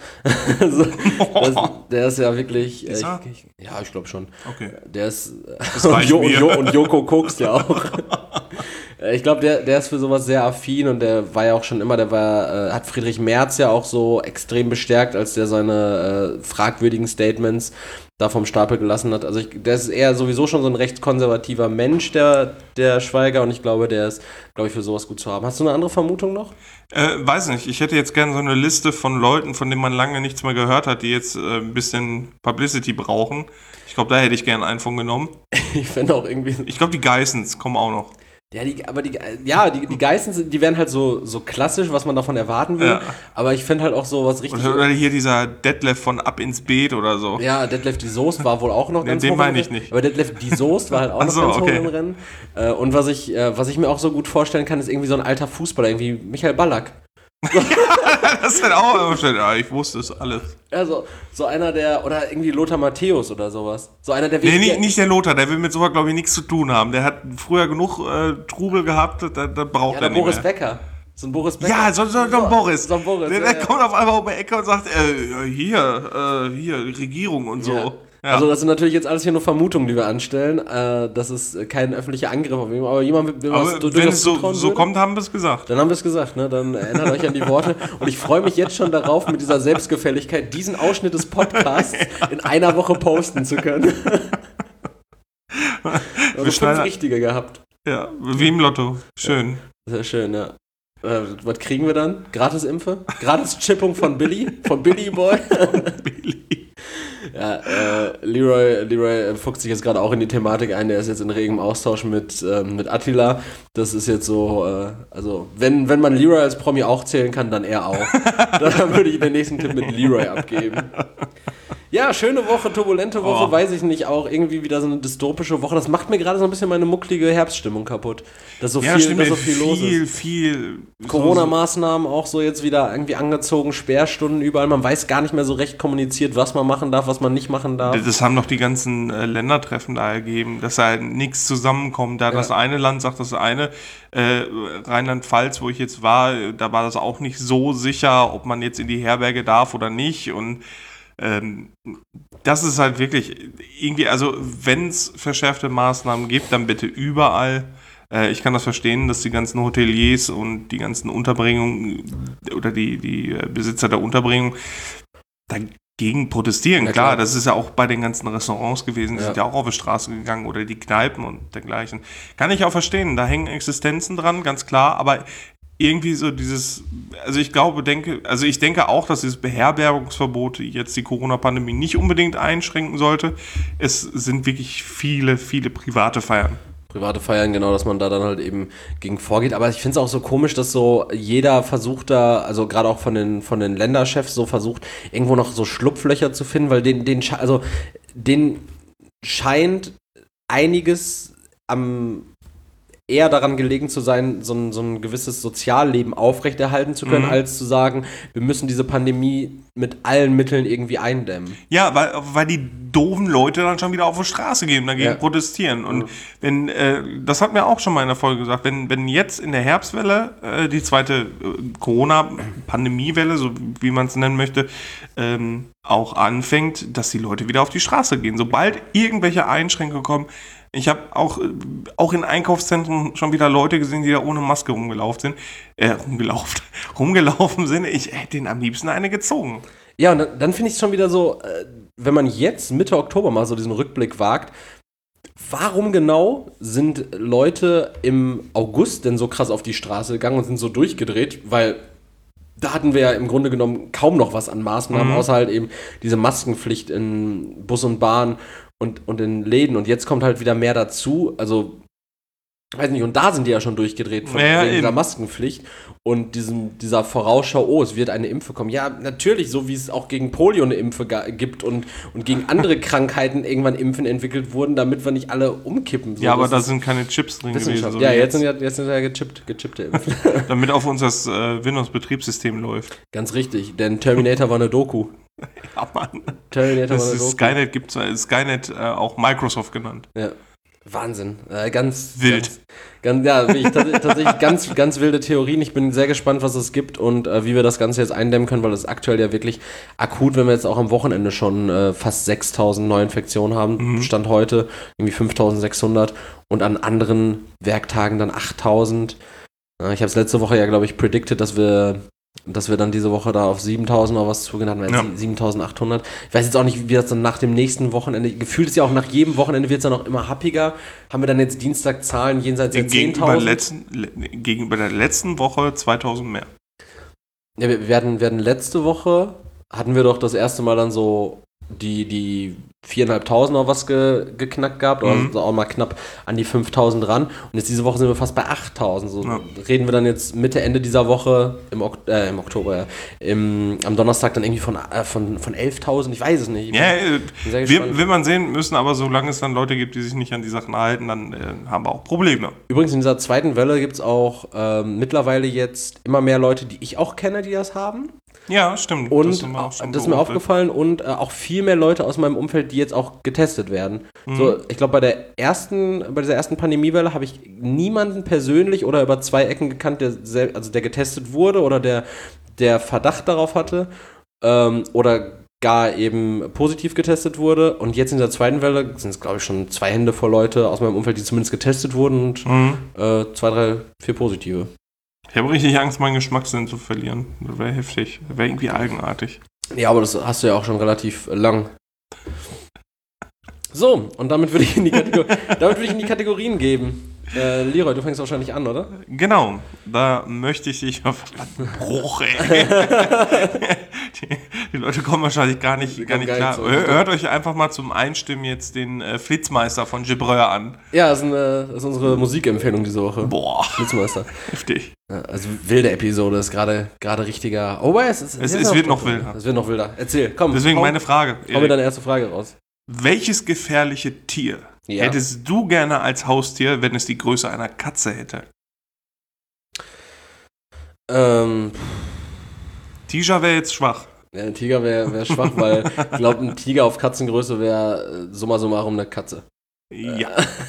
Der ist ja wirklich. Ist er? Ich glaube schon. Okay. Der ist. Das reicht mir. Und Joko kokst ja auch. Ich glaube, der ist für sowas sehr affin und der war ja auch schon immer, hat Friedrich Merz ja auch so extrem bestärkt, als der seine fragwürdigen Statements da vom Stapel gelassen hat. Also der ist eher sowieso schon so ein rechtskonservativer Mensch, der Schweiger, und ich glaube, der ist, für sowas gut zu haben. Hast du eine andere Vermutung noch? Weiß nicht. Ich hätte jetzt gerne so eine Liste von Leuten, von denen man lange nichts mehr gehört hat, die jetzt ein bisschen Publicity brauchen. Ich glaube, da hätte ich gerne einen von genommen. Ich finde auch irgendwie... Ich glaube, die Geissens kommen auch noch. Ja, die Geissens, die wären halt so klassisch, was man davon erwarten will. Ja. Aber ich finde halt auch so was richtig... Oder hier dieser Detlef von Ab ins Beet oder so. Ja, Detlef die Soest war wohl auch noch ganz hoch. Den meine ich nicht. Aber Detlef die Soest war halt auch noch ganz hoch im Rennen. Und was ich mir auch so gut vorstellen kann, ist irgendwie so ein alter Fußballer, irgendwie Michael Ballack. Das ist halt auch immer schön. Ja, ich wusste es alles. Also, so einer oder irgendwie Lothar Matthäus oder sowas. So einer, der Nee, nicht der Lothar, der will mit sowas, glaube ich, nichts zu tun haben. Der hat früher genug Trubel gehabt, da braucht er nicht Boris mehr. Becker. So ein Boris Becker. Ja, so ein Boris. So ein Boris. Der kommt auf einmal um die Ecke und sagt, hier, Regierung und so. Ja. Ja. Also das sind natürlich jetzt alles hier nur Vermutungen, die wir anstellen. Das ist kein öffentlicher Angriff auf jemanden, aber jemand will was durchaus wenn es so kommt, haben wir es gesagt. Dann haben wir es gesagt, ne? Dann erinnert euch an die Worte. Und ich freue mich jetzt schon darauf, mit dieser Selbstgefälligkeit diesen Ausschnitt des Podcasts in einer Woche posten zu können. Wir haben 5 richtige gehabt. Ja, wie im Lotto. Schön. Ja. Sehr schön, ja. Was kriegen wir dann? Gratis-Impfe? Gratis-Chippung von Billy? Von Billy Boy? Billy. Ja, Leroy fuchst sich jetzt gerade auch in die Thematik ein. Der ist jetzt in regem Austausch mit Attila. Das ist jetzt so, also wenn man Leroy als Promi auch zählen kann, dann er auch. Dann würde ich den nächsten Tipp mit Leroy abgeben. Ja, schöne Woche, turbulente Woche, weiß ich nicht, auch irgendwie wieder so eine dystopische Woche. Das macht mir gerade so ein bisschen meine mucklige Herbststimmung kaputt. Dass so viel los ist. Viel Corona-Maßnahmen auch so jetzt wieder irgendwie angezogen, Sperrstunden überall. Man weiß gar nicht mehr so recht kommuniziert, was man machen darf, was man nicht machen darf. Das haben doch die ganzen Ländertreffen da ergeben, dass da halt nichts zusammenkommt. Da das eine Land sagt das eine, Rheinland-Pfalz, wo ich jetzt war, da war das auch nicht so sicher, ob man jetzt in die Herberge darf oder nicht, und das ist halt wirklich irgendwie, also wenn es verschärfte Maßnahmen gibt, dann bitte überall. Ich kann das verstehen, dass die ganzen Hoteliers und die ganzen Unterbringungen oder die Besitzer der Unterbringung dagegen protestieren. Ja, klar, das ist ja auch bei den ganzen Restaurants gewesen, die sind ja auch auf die Straße gegangen oder die Kneipen und dergleichen. Kann ich auch verstehen, da hängen Existenzen dran, ganz klar, aber irgendwie so dieses, also ich denke auch, dass dieses Beherbergungsverbot jetzt die Corona-Pandemie nicht unbedingt einschränken sollte. Es sind wirklich viele, viele private Feiern. Private Feiern, genau, dass man da dann halt eben gegen vorgeht. Aber ich finde es auch so komisch, dass so jeder versucht da, also gerade auch von den Länderchefs so versucht, irgendwo noch so Schlupflöcher zu finden, weil denen scheint einiges eher daran gelegen zu sein, so ein gewisses Sozialleben aufrechterhalten zu können, als zu sagen, wir müssen diese Pandemie mit allen Mitteln irgendwie eindämmen. Ja, weil die doofen Leute dann schon wieder auf die Straße gehen, dagegen protestieren. Und wenn, das hat mir auch schon mal in der Folge gesagt, wenn jetzt in der Herbstwelle die zweite Corona-Pandemiewelle, so wie man es nennen möchte, auch anfängt, dass die Leute wieder auf die Straße gehen. Sobald irgendwelche Einschränkungen kommen. Ich habe auch in Einkaufszentren schon wieder Leute gesehen, die da ohne Maske rumgelaufen sind. Ich hätte denen am liebsten eine gezogen. Ja, und dann finde ich es schon wieder so, wenn man jetzt Mitte Oktober mal so diesen Rückblick wagt, warum genau sind Leute im August denn so krass auf die Straße gegangen und sind so durchgedreht? Weil da hatten wir ja im Grunde genommen kaum noch was an Maßnahmen, außer halt eben diese Maskenpflicht in Bus und Bahn und in Läden. Und jetzt kommt halt wieder mehr dazu. Also, weiß nicht, und da sind die ja schon durchgedreht wegen dieser Maskenpflicht und dieser Vorausschau, es wird eine Impfe kommen. Ja, natürlich, so wie es auch gegen Polio eine Impfe gibt und gegen andere Krankheiten irgendwann Impfen entwickelt wurden, damit wir nicht alle umkippen. So, ja, aber da sind keine Chips drin gewesen. So ja, jetzt sind ja gechippte Impfen. Damit auf uns das Windows-Betriebssystem läuft. Ganz richtig, denn Terminator war eine Doku. Ja, Mann. Terminator Das ist Monodoko. Skynet gibt es, Skynet auch Microsoft genannt. Ja. Wahnsinn. Ganz wild. Tatsächlich ganz wilde Theorien. Ich bin sehr gespannt, was es gibt und wie wir das Ganze jetzt eindämmen können, weil es aktuell ja wirklich akut, wenn wir jetzt auch am Wochenende schon fast 6.000 Neuinfektionen haben, Stand heute irgendwie 5.600 und an anderen Werktagen dann 8.000. Ich habe es letzte Woche ja, glaube ich, predicted, dass wir dann diese Woche da auf 7.000 oder was zugehen hatten, 7.800. Ich weiß jetzt auch nicht, wie das dann nach dem nächsten Wochenende, gefühlt ist ja auch nach jedem Wochenende wird es dann auch immer happiger. Haben wir dann jetzt Dienstag Zahlen jenseits der 10.000? Gegenüber der letzten Woche 2.000 mehr. Ja, wir werden letzte Woche, hatten wir doch das erste Mal dann so die 4.500 oder was geknackt gehabt, oder also auch mal knapp an die 5.000 ran. Und jetzt diese Woche sind wir fast bei 8.000. So reden wir dann jetzt Mitte, Ende dieser Woche, im Oktober, ja, am Donnerstag dann irgendwie von 11.000, ich weiß es nicht. Will man sehen müssen, aber solange es dann Leute gibt, die sich nicht an die Sachen halten, dann haben wir auch Probleme. Übrigens in dieser zweiten Welle gibt es auch mittlerweile jetzt immer mehr Leute, die ich auch kenne, die das haben. Ja, stimmt. Und das ist mir aufgefallen und auch viel mehr Leute aus meinem Umfeld, die jetzt auch getestet werden. So, ich glaube, bei dieser ersten Pandemiewelle habe ich niemanden persönlich oder über 2 Ecken gekannt, der getestet wurde oder der Verdacht darauf hatte oder gar eben positiv getestet wurde. Und jetzt in der zweiten Welle sind es, glaube ich, schon 2 Hände voll Leute aus meinem Umfeld, die zumindest getestet wurden und 2, 3, 4 positive. Ich habe richtig Angst, meinen Geschmackssinn zu verlieren. Das wäre heftig. Das wäre irgendwie eigenartig. Ja, aber das hast du ja auch schon relativ lang. So, und damit würde ich in die Kategorien geben. Leroy, du fängst wahrscheinlich an, oder? Genau, da möchte ich dich auf Bruch, ey. Die Leute kommen wahrscheinlich gar nicht klar. Hört euch einfach mal zum Einstimmen jetzt den Flitzmeister von Gibreur an. Ja, das ist unsere Musikempfehlung diese Woche. Boah. Flitzmeister. Heftig. Ja, also wilde Episode, ist gerade richtiger. Oh, es wird noch wilder. Es wird noch wilder. Erzähl, komm. Deswegen meine Frage. Hau mir deine erste Frage raus. Welches gefährliche Tier hättest du gerne als Haustier, wenn es die Größe einer Katze hätte? Tiger wäre jetzt schwach. Ja, ein Tiger wäre schwach, weil ich glaube, ein Tiger auf Katzengröße wäre summa summarum eine Katze. Ja.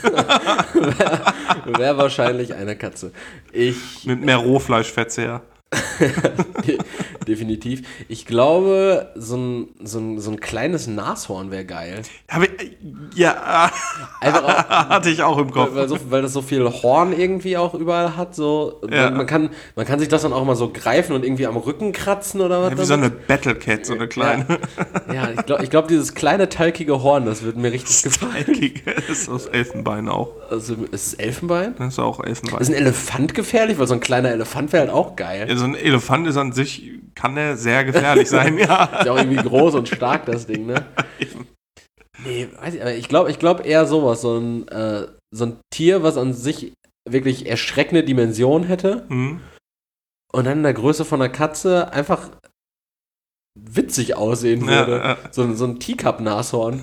Wäre wahrscheinlich eine Katze. Mit mehr Rohfleischverzehr. Definitiv. Ich glaube, so ein kleines Nashorn wäre geil. Ja, hatte ich auch im Kopf. Weil das so viel Horn irgendwie auch überall hat. So, ja. Man kann sich das dann auch mal so greifen und irgendwie am Rücken kratzen oder was. Ja, wie so eine Battlecat, so eine kleine. Ja, ich glaube, dieses kleine, talkige Horn, das würde mir richtig gefallen. Das ist aus Elfenbein auch. Also, ist es Elfenbein? Das ist auch Elfenbein. Ist ein Elefant gefährlich? Weil so ein kleiner Elefant wäre halt auch geil. Ja, so ein Elefant ist an sich, kann der sehr gefährlich sein, ja. Ist ja auch irgendwie groß und stark, das Ding, ne? Nee, weiß ich, aber ich glaube eher sowas, so ein Tier, was an sich wirklich erschreckende Dimensionen hätte und dann in der Größe von einer Katze einfach witzig aussehen würde. Ja. So ein Teacup-Nashorn.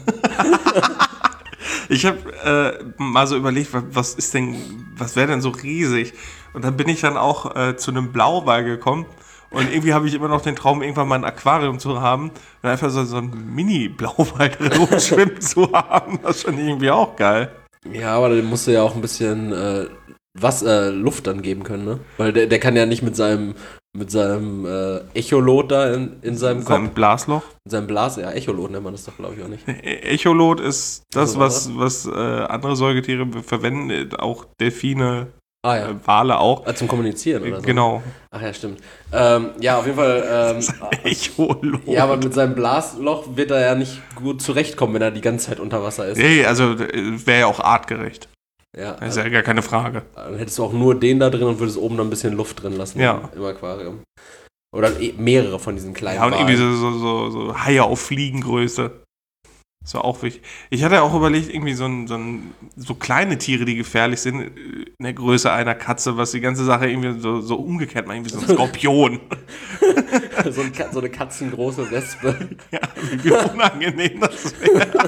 Ich habe mal so überlegt, was wäre denn so riesig? Und dann bin ich dann auch zu einem Blauwal gekommen. Und irgendwie habe ich immer noch den Traum, irgendwann mal ein Aquarium zu haben und einfach so ein Mini-Blauwal rumschwimmen zu haben. Das finde ich irgendwie auch geil. Ja, aber dann musst du ja auch ein bisschen Luft dann geben können, ne? Weil der kann ja nicht mit seinem Echolot da in seinem Kopf. Seinem Blasloch? Mit seinem Echolot nennt man das doch, glaube ich, auch nicht. Echolot ist das, was andere Säugetiere verwenden, auch Delfine. Wale auch. Zum Kommunizieren oder so. Genau. Ach ja, stimmt. Ja, auf jeden Fall. Echolot. Ja, aber mit seinem Blasloch wird er ja nicht gut zurechtkommen, wenn er die ganze Zeit unter Wasser ist. Nee, also wäre ja auch artgerecht. Ja. Das ist ja gar keine Frage. Dann hättest du auch nur den da drin und würdest oben noch ein bisschen Luft drin lassen im Aquarium. Oder mehrere von diesen kleinen Ja, und Walen. Irgendwie so Haie auf Fliegengröße. Das war auch wichtig. Ich hatte auch überlegt, irgendwie so kleine Tiere, die gefährlich sind, in der Größe einer Katze, was die ganze Sache irgendwie so umgekehrt macht, irgendwie so ein Skorpion. so eine katzengroße Wespe. Ja, wie unangenehm das wäre.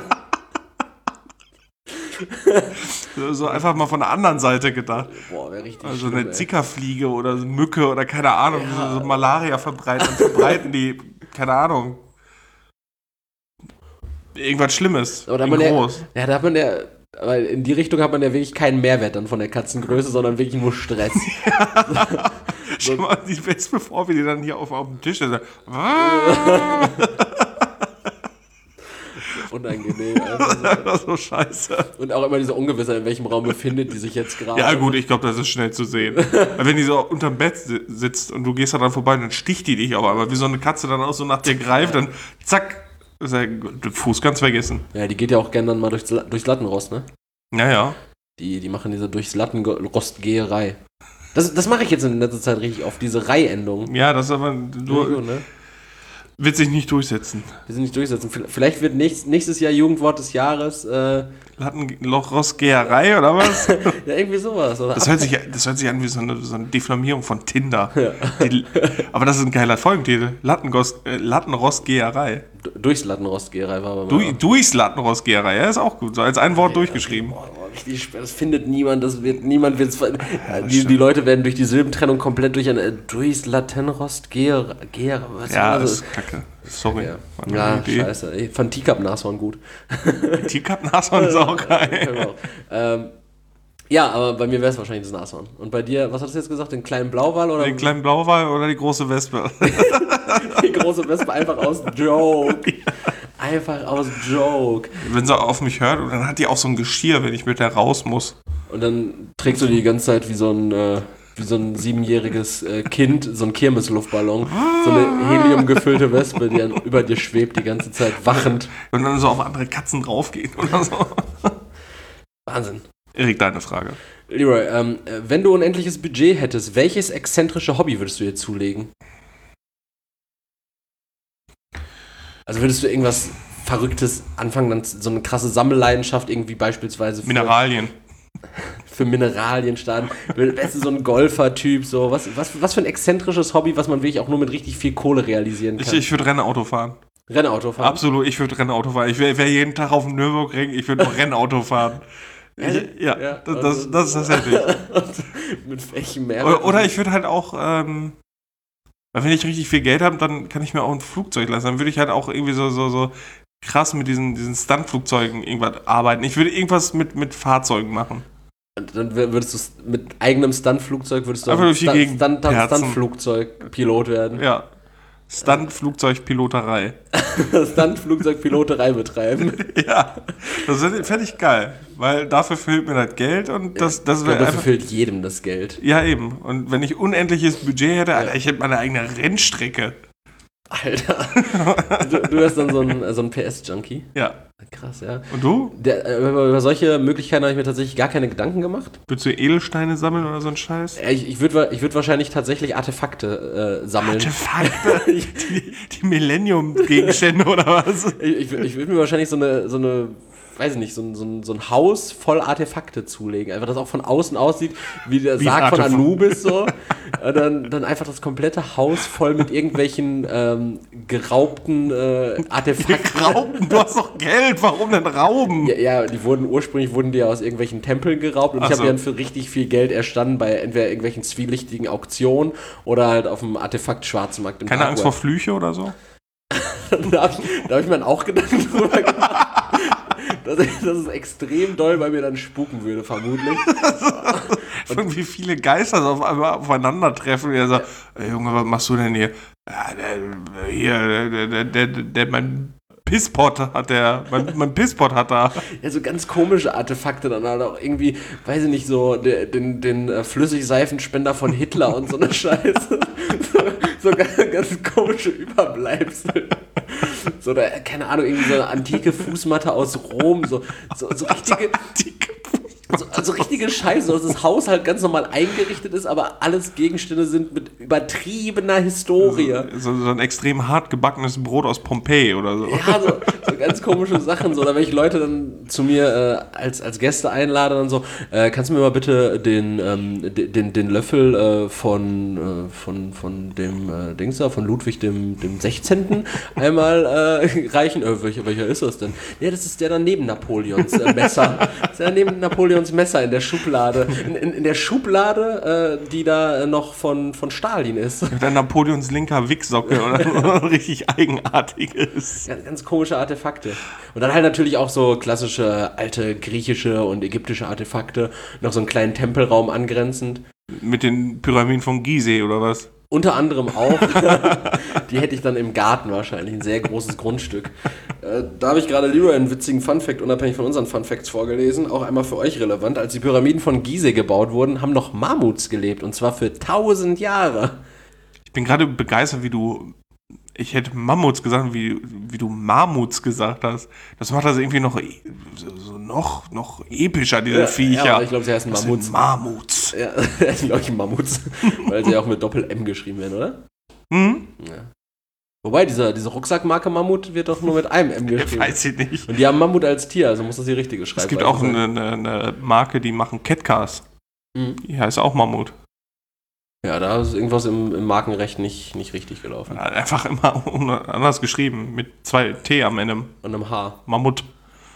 So einfach mal von der anderen Seite gedacht. Boah, wäre richtig Also schlimm, eine Zickerfliege oder so eine Mücke oder keine Ahnung, so Malaria verbreiten die, keine Ahnung. irgendwas Schlimmes. Aber groß. Ja, da hat man ja, aber in die Richtung hat man ja wirklich keinen Mehrwert dann von der Katzengröße, sondern wirklich nur Stress. Stell mal die Wespe vor, wie die dann hier auf dem Tisch ist. Unangenehm. Einfach so scheiße. Und auch immer diese Ungewissheit, in welchem Raum befindet die sich jetzt gerade. Ja gut, ich glaube, das ist schnell zu sehen. Weil wenn die so unterm Bett sitzt und du gehst da dran vorbei, dann sticht die dich aber wie so eine Katze dann auch so nach dir greift, dann zack, ist der Fuß ganz vergessen. Ja, die geht ja auch gerne dann mal durchs Lattenrost, ne? Ja. Die machen diese durchs Lattenrost-Geherei. Das mache ich jetzt in letzter Zeit richtig oft, diese Reihendung. Ja, das ist aber nur... Ne? Wird sich nicht durchsetzen. Vielleicht wird nächstes Jahr Jugendwort des Jahres Lattenrost-Geherei oder was? Ja, irgendwie sowas. Oder? Das hört sich an wie so eine Diffamierung von Tinder. Ja. Aber das ist ein geiler Folgentitel. Lattenrost-Geherei. Durchs Lattenrost-Geherei war aber mal. Durchs Lattenrost-Geherei, ja, ist auch gut. So als ein Wort durchgeschrieben. Richtig schwer. Das findet niemand. Niemand wird es. Die Leute werden durch die Silbentrennung komplett durchs Lattenrost-Geherei. Ja, das ist kacke. Sorry. Ja, scheiße. Ich fand Teacup-Nashorn gut. Teacup-Nashorn ist auch geil. Ja, aber bei mir wäre es wahrscheinlich das Nashorn. Und bei dir, was hast du jetzt gesagt, den kleinen Blauwal? Oder? Den kleinen Blauwal oder die große Wespe? Die große Wespe einfach aus Joke. Ja. Einfach aus Joke. Wenn sie auf mich hört, und dann hat die auch so ein Geschirr, wenn ich mit der raus muss. Und dann trägst du die ganze Zeit wie so ein 7-jähriges Kind, so ein Kirmesluftballon, so eine heliumgefüllte Wespe, die dann über dir schwebt die ganze Zeit, wachend. Und dann so auf andere Katzen draufgehen oder so. Wahnsinn. Erik, deine Frage. Leroy, wenn du unendliches Budget hättest, welches exzentrische Hobby würdest du dir zulegen? Also würdest du irgendwas Verrücktes anfangen, dann so eine krasse Sammelleidenschaft irgendwie beispielsweise für Mineralien. Für Mineralien starten. Wärst du so ein Golfer-Typ, so was für ein exzentrisches Hobby, was man wirklich auch nur mit richtig viel Kohle realisieren kann? Ich würde Rennauto fahren. Rennauto fahren? Absolut, ich würde Rennauto fahren. Ich wäre jeden Tag auf dem Nürburgring, ich würde noch Rennauto fahren. Ja, das ist das hätte ich. Mit welchem Mehrwert? Oder ich würde halt auch, weil wenn ich richtig viel Geld habe, dann kann ich mir auch ein Flugzeug lassen. Dann würde ich halt auch irgendwie so krass mit diesen Stuntflugzeugen irgendwas arbeiten. Ich würde irgendwas mit Fahrzeugen machen. Und dann würdest du mit eigenem Stuntflugzeug Stuntflugzeugpilot werden. Ja. Stuntflugzeugpiloterei. Stuntflugzeugpiloterei betreiben. Ja, das fände ich geil, weil dafür fehlt mir das Geld und dafür fehlt jedem das Geld. Ja, eben. Und wenn ich unendliches Budget hätte, Alter, ich hätte meine eigene Rennstrecke. Alter. Du wärst dann so ein PS-Junkie? Ja. Krass, ja. Und du? Über solche Möglichkeiten habe ich mir tatsächlich gar keine Gedanken gemacht. Würdest du Edelsteine sammeln oder so ein Scheiß? Ich würd wahrscheinlich tatsächlich Artefakte sammeln. Artefakte? die Millennium-Gegenstände oder was? Ich würde mir wahrscheinlich so eine weiß ich nicht, so ein Haus voll Artefakte zulegen. Einfach, das auch von außen aussieht, wie der Sarg von Anubis so. dann einfach das komplette Haus voll mit irgendwelchen geraubten Artefakten. Geraubten? Du hast doch Geld, warum denn rauben? Ja, ursprünglich wurden die ja aus irgendwelchen Tempeln geraubt und ich habe die dann für richtig viel Geld erstanden bei entweder irgendwelchen zwielichtigen Auktionen oder halt auf dem Artefakt-Schwarzmarkt im Keine Angst vor Flüche oder so? da hab ich mir dann auch Gedanken drüber gemacht. Dass es extrem doll bei mir dann spuken würde, vermutlich. Und wie viele Geister so auf einmal aufeinandertreffen. Und er sagt, Junge, was machst du denn hier? Ja, der mein Pisspot hat mein Pisspot hat da. Ja, so ganz komische Artefakte dann halt auch irgendwie, weiß ich nicht, so den Flüssigseifenspender von Hitler und so eine Scheiße. so ganz komische Überbleibsel. So, keine Ahnung, irgendwie so eine antike Fußmatte aus Rom, so richtige... Also richtige Scheiße, dass das Haus halt ganz normal eingerichtet ist, aber alles Gegenstände sind mit übertriebener Historie. So ein extrem hart gebackenes Brot aus Pompeji oder so. Ja, so ganz komische Sachen. So. Oder wenn ich Leute dann zu mir als Gäste einlade, dann so, kannst du mir mal bitte den Löffel von dem Dings da, von Ludwig dem 16. einmal reichen? Welcher ist das denn? Ja, das ist der dann neben Napoleons Messer. Das ist der neben Napoleons Messer Messer in der Schublade. In der Schublade, die da noch von Stalin ist. Mit einer Napoleons linker Wichsocke oder so richtig eigenartiges. Ganz komische Artefakte. Und dann halt natürlich auch so klassische alte griechische und ägyptische Artefakte. Noch so einen kleinen Tempelraum angrenzend. Mit den Pyramiden von Gizeh oder was? Unter anderem auch. Die hätte ich dann im Garten wahrscheinlich. Ein sehr großes Grundstück. Da habe ich gerade Leroy einen witzigen Funfact, unabhängig von unseren Funfacts, vorgelesen. Auch einmal für euch relevant. Als die Pyramiden von Gizeh gebaut wurden, haben noch Mammuts gelebt. Und zwar für 1000 Jahre. Ich bin gerade begeistert, wie du... Ich hätte Mammuts gesagt, wie du Mammuts gesagt hast. Das macht das irgendwie noch noch epischer, diese Viecher. Ja, ich glaube, sie heißen Mammuts. Mammuts. Ja, das sind, glaube ich, Mammuts. Weil sie ja auch mit Doppel-M geschrieben werden, oder? Hm? Ja. Wobei, diese Rucksackmarke Mammut wird doch nur mit einem M geschrieben. Weiß ich nicht. Und die haben Mammut als Tier, also muss das die richtige Schreibweise sein. Es gibt auch sein. eine Marke, die machen Catcars. Die heißt auch Mammut. Ja, da ist irgendwas im Markenrecht nicht richtig gelaufen. Einfach immer anders geschrieben, mit 2 T am Ende. Und einem H. Mammut.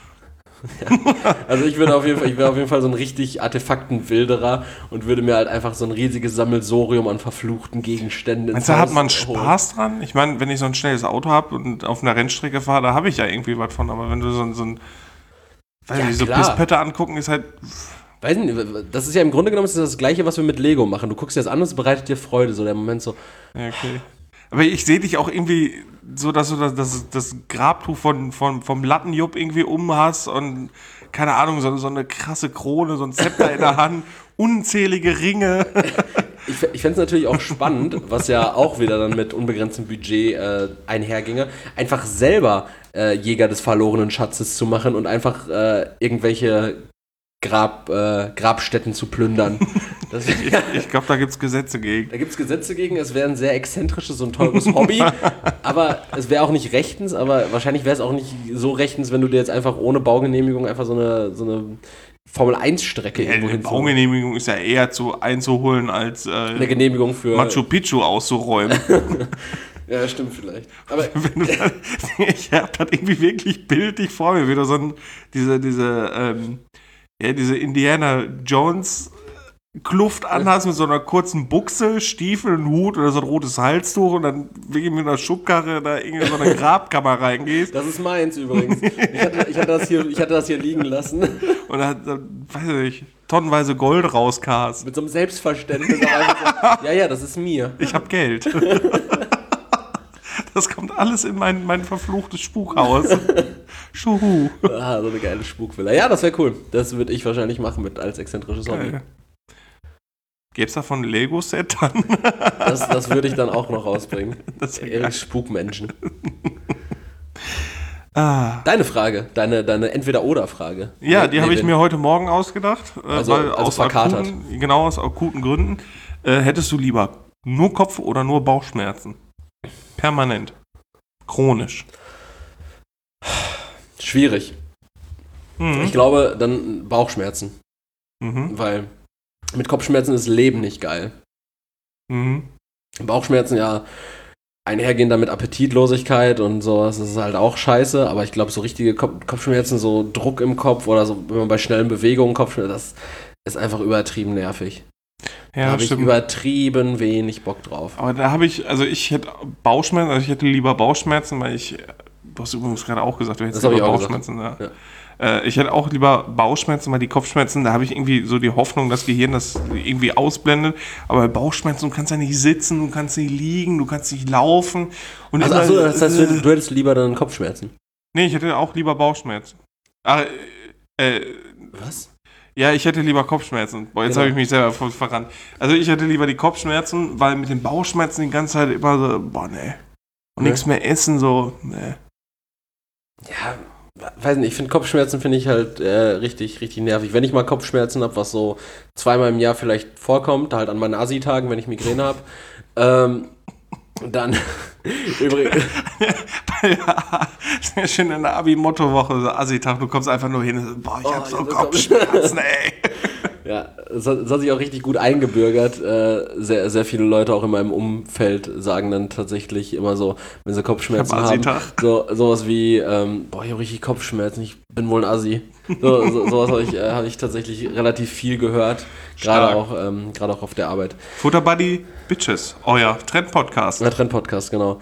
Ja. Also ich wäre auf jeden Fall so ein richtig Artefaktenwilderer und würde mir halt einfach so ein riesiges Sammelsorium an verfluchten Gegenständen ins Haus holen. Hat man Spaß dran? Ich meine, wenn ich so ein schnelles Auto habe und auf einer Rennstrecke fahre, da habe ich ja irgendwie was von. Aber wenn du so ein weiß nicht, so Pisspötte angucken, ist halt... Weiß nicht, das ist ja im Grunde genommen das Gleiche, was wir mit Lego machen. Du guckst dir das an und es bereitet dir Freude, so der Moment so. Ja, okay. Aber ich sehe dich auch irgendwie so, dass du das Grabtuch vom Lattenjupp irgendwie hast und, keine Ahnung, so eine krasse Krone, so ein Zepter in der Hand, unzählige Ringe. Ich fände es natürlich auch spannend, was ja auch wieder dann mit unbegrenztem Budget einherginge, einfach selber Jäger des verlorenen Schatzes zu machen und einfach irgendwelche Grabstätten zu plündern. Ich glaube, da gibt es Gesetze gegen. Da gibt es Gesetze gegen, es wäre ein sehr exzentrisches und teures Hobby, aber es wäre auch nicht rechtens, aber wahrscheinlich wäre es auch nicht so rechtens, wenn du dir jetzt einfach ohne Baugenehmigung einfach so eine Formel-1-Strecke irgendwo hinführst. Baugenehmigung ist ja eher einzuholen, als eine Genehmigung für Machu Picchu auszuräumen. Ja, stimmt vielleicht. Aber ich habe das irgendwie wirklich bildlich vor mir, wieder so diese Indiana Jones Kluft anhast mit so einer kurzen Buchse, Stiefel, einen Hut oder so ein rotes Halstuch und dann wirklich mit einer Schubkarre da irgendwie in so eine Grabkammer reingehst. Das ist meins übrigens. Ich hatte das hier liegen lassen. Und dann weiß ich nicht, tonnenweise Gold rauscast. Mit so einem Selbstverständnis. Ja, das ist mir. Ich hab Geld. Das kommt alles in mein verfluchtes Spukhaus. Schuhu. Ah, so eine geile Spukvilla. Ja, das wäre cool. Das würde ich wahrscheinlich machen als exzentrisches Hobby. Gäbe es davon ein Lego-Set dann? Das würde ich dann auch noch rausbringen. Spukmenschen. Deine Frage, deine Entweder-Oder-Frage. Ja, die habe ich mir heute Morgen ausgedacht. Also verkatert. Aus akuten Gründen. Hättest du lieber nur Kopf- oder nur Bauchschmerzen? Permanent. Chronisch. Schwierig. Ich glaube, dann Bauchschmerzen. Weil mit Kopfschmerzen ist Leben nicht geil. Bauchschmerzen, ja, einhergehen damit Appetitlosigkeit und sowas, das ist halt auch scheiße, aber ich glaube, so richtige Kopfschmerzen, so Druck im Kopf oder so, wenn man bei schnellen Bewegungen Kopfschmerzen, das ist einfach übertrieben nervig. Ja, da habe ich übertrieben wenig Bock drauf. Aber da ich hätte Bauchschmerzen, ich hätte lieber Bauchschmerzen, weil du hast übrigens gerade auch gesagt, du hättest lieber Bauchschmerzen. Ja. Ich hätte auch lieber Bauchschmerzen, weil die Kopfschmerzen, da habe ich irgendwie so die Hoffnung, das Gehirn das irgendwie ausblendet. Aber bei Bauchschmerzen, du kannst ja nicht sitzen, du kannst nicht liegen, du kannst nicht laufen. Und das heißt, du hättest lieber dann Kopfschmerzen? Nee, ich hätte auch lieber Bauchschmerzen. Was? Ja, ich hätte lieber Kopfschmerzen. Boah, jetzt habe ich mich selber verrannt. Also ich hätte lieber die Kopfschmerzen, weil mit den Bauchschmerzen die ganze Zeit immer so, nee. Und nichts mehr essen, so, nee. Ja, weiß nicht, ich finde Kopfschmerzen halt richtig, richtig nervig. Wenn ich mal Kopfschmerzen habe, was so 2-mal im Jahr vielleicht vorkommt, halt an meinen Assi-Tagen, wenn ich Migräne habe, dann übrigens. Sehr schön in der Abi-Motto-Woche, so Assi-Tag, du kommst einfach nur hin und boah, ich hab so Kopfschmerzen, ey. Ja, das hat sich auch richtig gut eingebürgert. Sehr, sehr viele Leute auch in meinem Umfeld sagen dann tatsächlich immer so, wenn sie Kopfschmerzen haben, sowas wie, ich habe richtig Kopfschmerzen, ich bin wohl ein Assi. Sowas hab ich tatsächlich relativ viel gehört. Gerade auch auf der Arbeit. Futter Buddy Bitches, euer Trend-Podcast. Ja, Trend-Podcast, genau.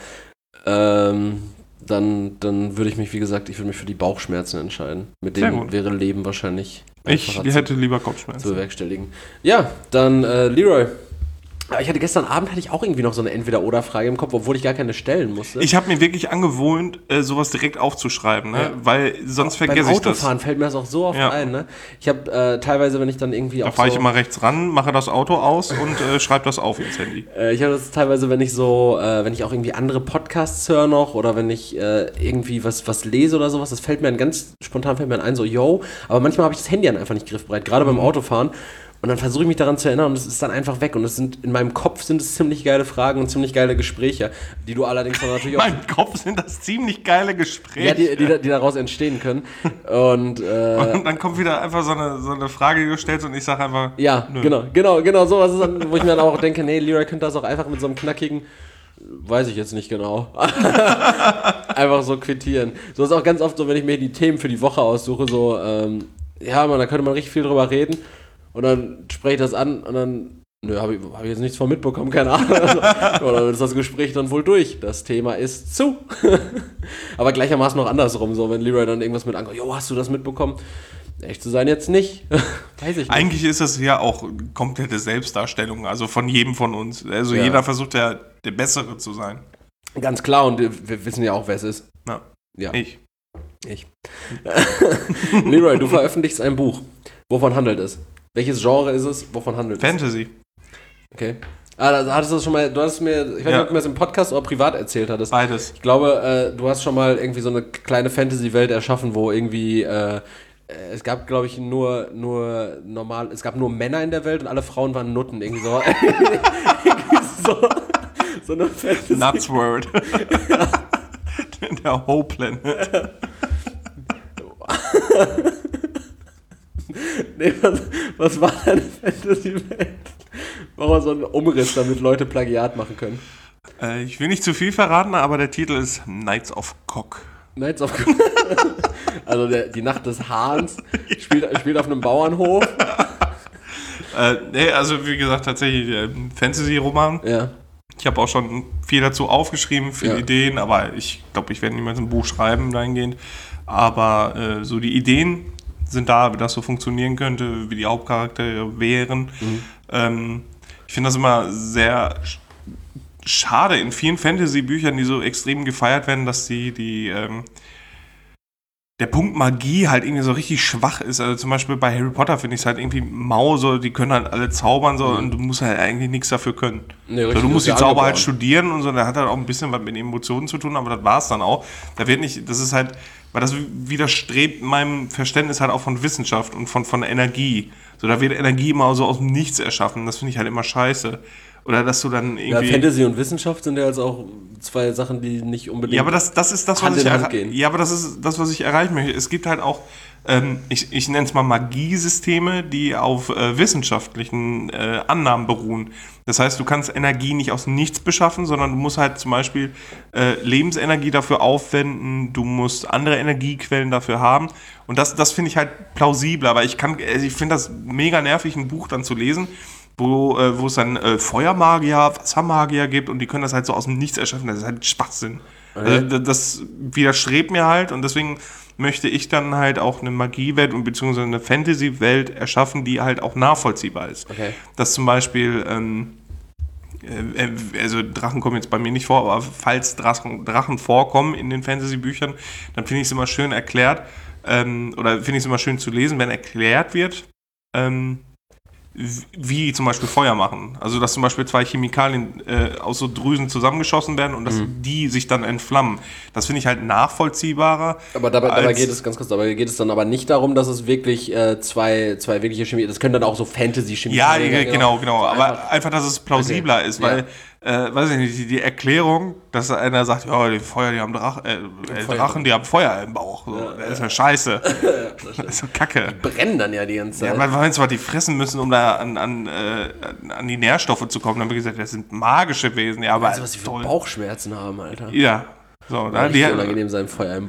Dann würde ich mich, wie gesagt, für die Bauchschmerzen entscheiden. Mit denen wäre Leben wahrscheinlich ich hätte lieber Kopfschmerzen zu bewerkstelligen. Ja, dann Leroy. Gestern Abend hatte ich auch irgendwie noch so eine Entweder-oder-Frage im Kopf, obwohl ich gar keine stellen musste. Ich habe mir wirklich angewohnt, sowas direkt aufzuschreiben, ne? Ja. Weil sonst vergesse ich das. Beim Autofahren fällt mir das auch so oft ein, ne? Ich habe teilweise, wenn ich dann irgendwie da fahre ich immer rechts ran, mache das Auto aus und schreibe das auf ins Handy. Ich habe das teilweise, wenn ich auch irgendwie andere Podcasts höre noch oder wenn ich irgendwie was lese oder sowas, das fällt mir ganz spontan ein, so, yo, aber manchmal habe ich das Handy dann einfach nicht griffbereit, gerade beim Autofahren. Und dann versuche ich mich daran zu erinnern und es ist dann einfach weg. Und in meinem Kopf sind es ziemlich geile Fragen und ziemlich geile Gespräche, die du allerdings dann natürlich auch... In meinem Kopf sind das ziemlich geile Gespräche. Ja, die daraus entstehen können. Und dann kommt wieder einfach so eine Frage, die du stellst und ich sage einfach... Ja, nö. Genau. Sowas ist dann, wo ich mir dann auch denke, nee, Leroy könnte das auch einfach mit so einem knackigen... Weiß ich jetzt nicht genau. Einfach so quittieren. So ist auch ganz oft so, wenn ich mir die Themen für die Woche aussuche, so, da könnte man richtig viel drüber reden. Und dann spreche ich das an und dann, habe ich jetzt nichts von mitbekommen, keine Ahnung. Oder dann ist das Gespräch dann wohl durch. Das Thema ist zu. Aber gleichermaßen noch andersrum, so wenn Leroy dann irgendwas mit ankommt, hast du das mitbekommen? Echt zu sein jetzt nicht. Weiß ich nicht. Eigentlich ist das ja auch komplette Selbstdarstellung, also von jedem von uns. Also jeder versucht ja, der Bessere zu sein. Ganz klar, und wir wissen ja auch, wer es ist. Ja. Ich. Leroy, du veröffentlichst ein Buch. Wovon handelt es? Welches Genre ist es? Wovon handelt es? Fantasy. Okay. Hattest du das schon mal, du hast mir, ich weiß nicht, ob du mir das im Podcast oder privat erzählt hattest. Beides. Ich glaube, du hast schon mal irgendwie so eine kleine Fantasy-Welt erschaffen, wo irgendwie, es gab, glaube ich, nur Männer in der Welt und alle Frauen waren Nutten. Irgendwie so. so eine Fantasy. Nutsworld. Der Whole Planet. Nee, was war deine Fantasy-Welt? Machen wir so einen Umriss, damit Leute Plagiat machen können. Ich will nicht zu viel verraten, aber der Titel ist Knights of Cock. Knights of Cock. Also die Nacht des Hahns spielt auf einem Bauernhof. Also wie gesagt, tatsächlich ein Fantasy-Roman. Ja. Ich habe auch schon viel dazu aufgeschrieben, viele Ideen, aber ich glaube, ich werde niemals ein Buch schreiben dahingehend. Aber so die Ideen sind da, wie das so funktionieren könnte, wie die Hauptcharaktere wären. Ich finde das immer sehr schade in vielen Fantasy-Büchern, die so extrem gefeiert werden, dass der Punkt Magie halt irgendwie so richtig schwach ist. Also zum Beispiel bei Harry Potter finde ich es halt irgendwie mau, so, die können halt alle zaubern so, und du musst halt eigentlich nichts dafür können. Nee, so, du musst die Zauber halt studieren und so, da hat halt auch ein bisschen was mit Emotionen zu tun, aber das war es dann auch. Da wird nicht, das ist halt, weil das widerstrebt meinem Verständnis halt auch von Wissenschaft und von Energie. So, da wird Energie immer so aus dem Nichts erschaffen, das finde ich halt immer scheiße. Oder dass du dann irgendwie... Ja, Fantasy und Wissenschaft sind ja jetzt auch zwei Sachen, die nicht unbedingt... Ja, aber das ist das, was ich erreichen möchte. Es gibt halt auch, ich nenne es mal Magiesysteme, die auf wissenschaftlichen Annahmen beruhen. Das heißt, du kannst Energie nicht aus nichts beschaffen, sondern du musst halt zum Beispiel Lebensenergie dafür aufwenden, du musst andere Energiequellen dafür haben. Und das finde ich halt plausibel, aber ich finde das mega nervig, ein Buch dann zu lesen, wo es dann Feuermagier, Wassermagier gibt und die können das halt so aus dem Nichts erschaffen. Das ist halt Schwachsinn. Okay. Also das widerstrebt mir halt und deswegen möchte ich dann halt auch eine Magiewelt und beziehungsweise eine Fantasy-Welt erschaffen, die halt auch nachvollziehbar ist. Okay. Dass zum Beispiel, also Drachen kommen jetzt bei mir nicht vor, aber falls Drachen vorkommen in den Fantasy-Büchern, dann finde ich es immer schön erklärt, oder finde ich es immer schön zu lesen, wenn erklärt wird, wie zum Beispiel Feuer machen. Also, dass zum Beispiel zwei Chemikalien aus so Drüsen zusammengeschossen werden und dass die sich dann entflammen. Das finde ich halt nachvollziehbarer. Aber dabei geht es dann aber nicht darum, dass es wirklich zwei wirkliche Chemie, das können dann auch so Fantasy-Chemie sein. Ja, genau. Aber einfach, dass es plausibler ist, weil, weiß ich nicht, die Erklärung, dass einer sagt, ja, die haben Drachen, die haben Feuer im Bauch. So. Das ist ja scheiße. Das ist so kacke. Die brennen dann ja die ganze Zeit. Ja, weil meinst du, was die fressen müssen, um da an die Nährstoffe zu kommen? Dann haben wir gesagt, das sind magische Wesen. Ja, aber weißt du, was die für Bauchschmerzen haben, Alter? Ja. So, die unangenehm sein, Feuer im Bauch.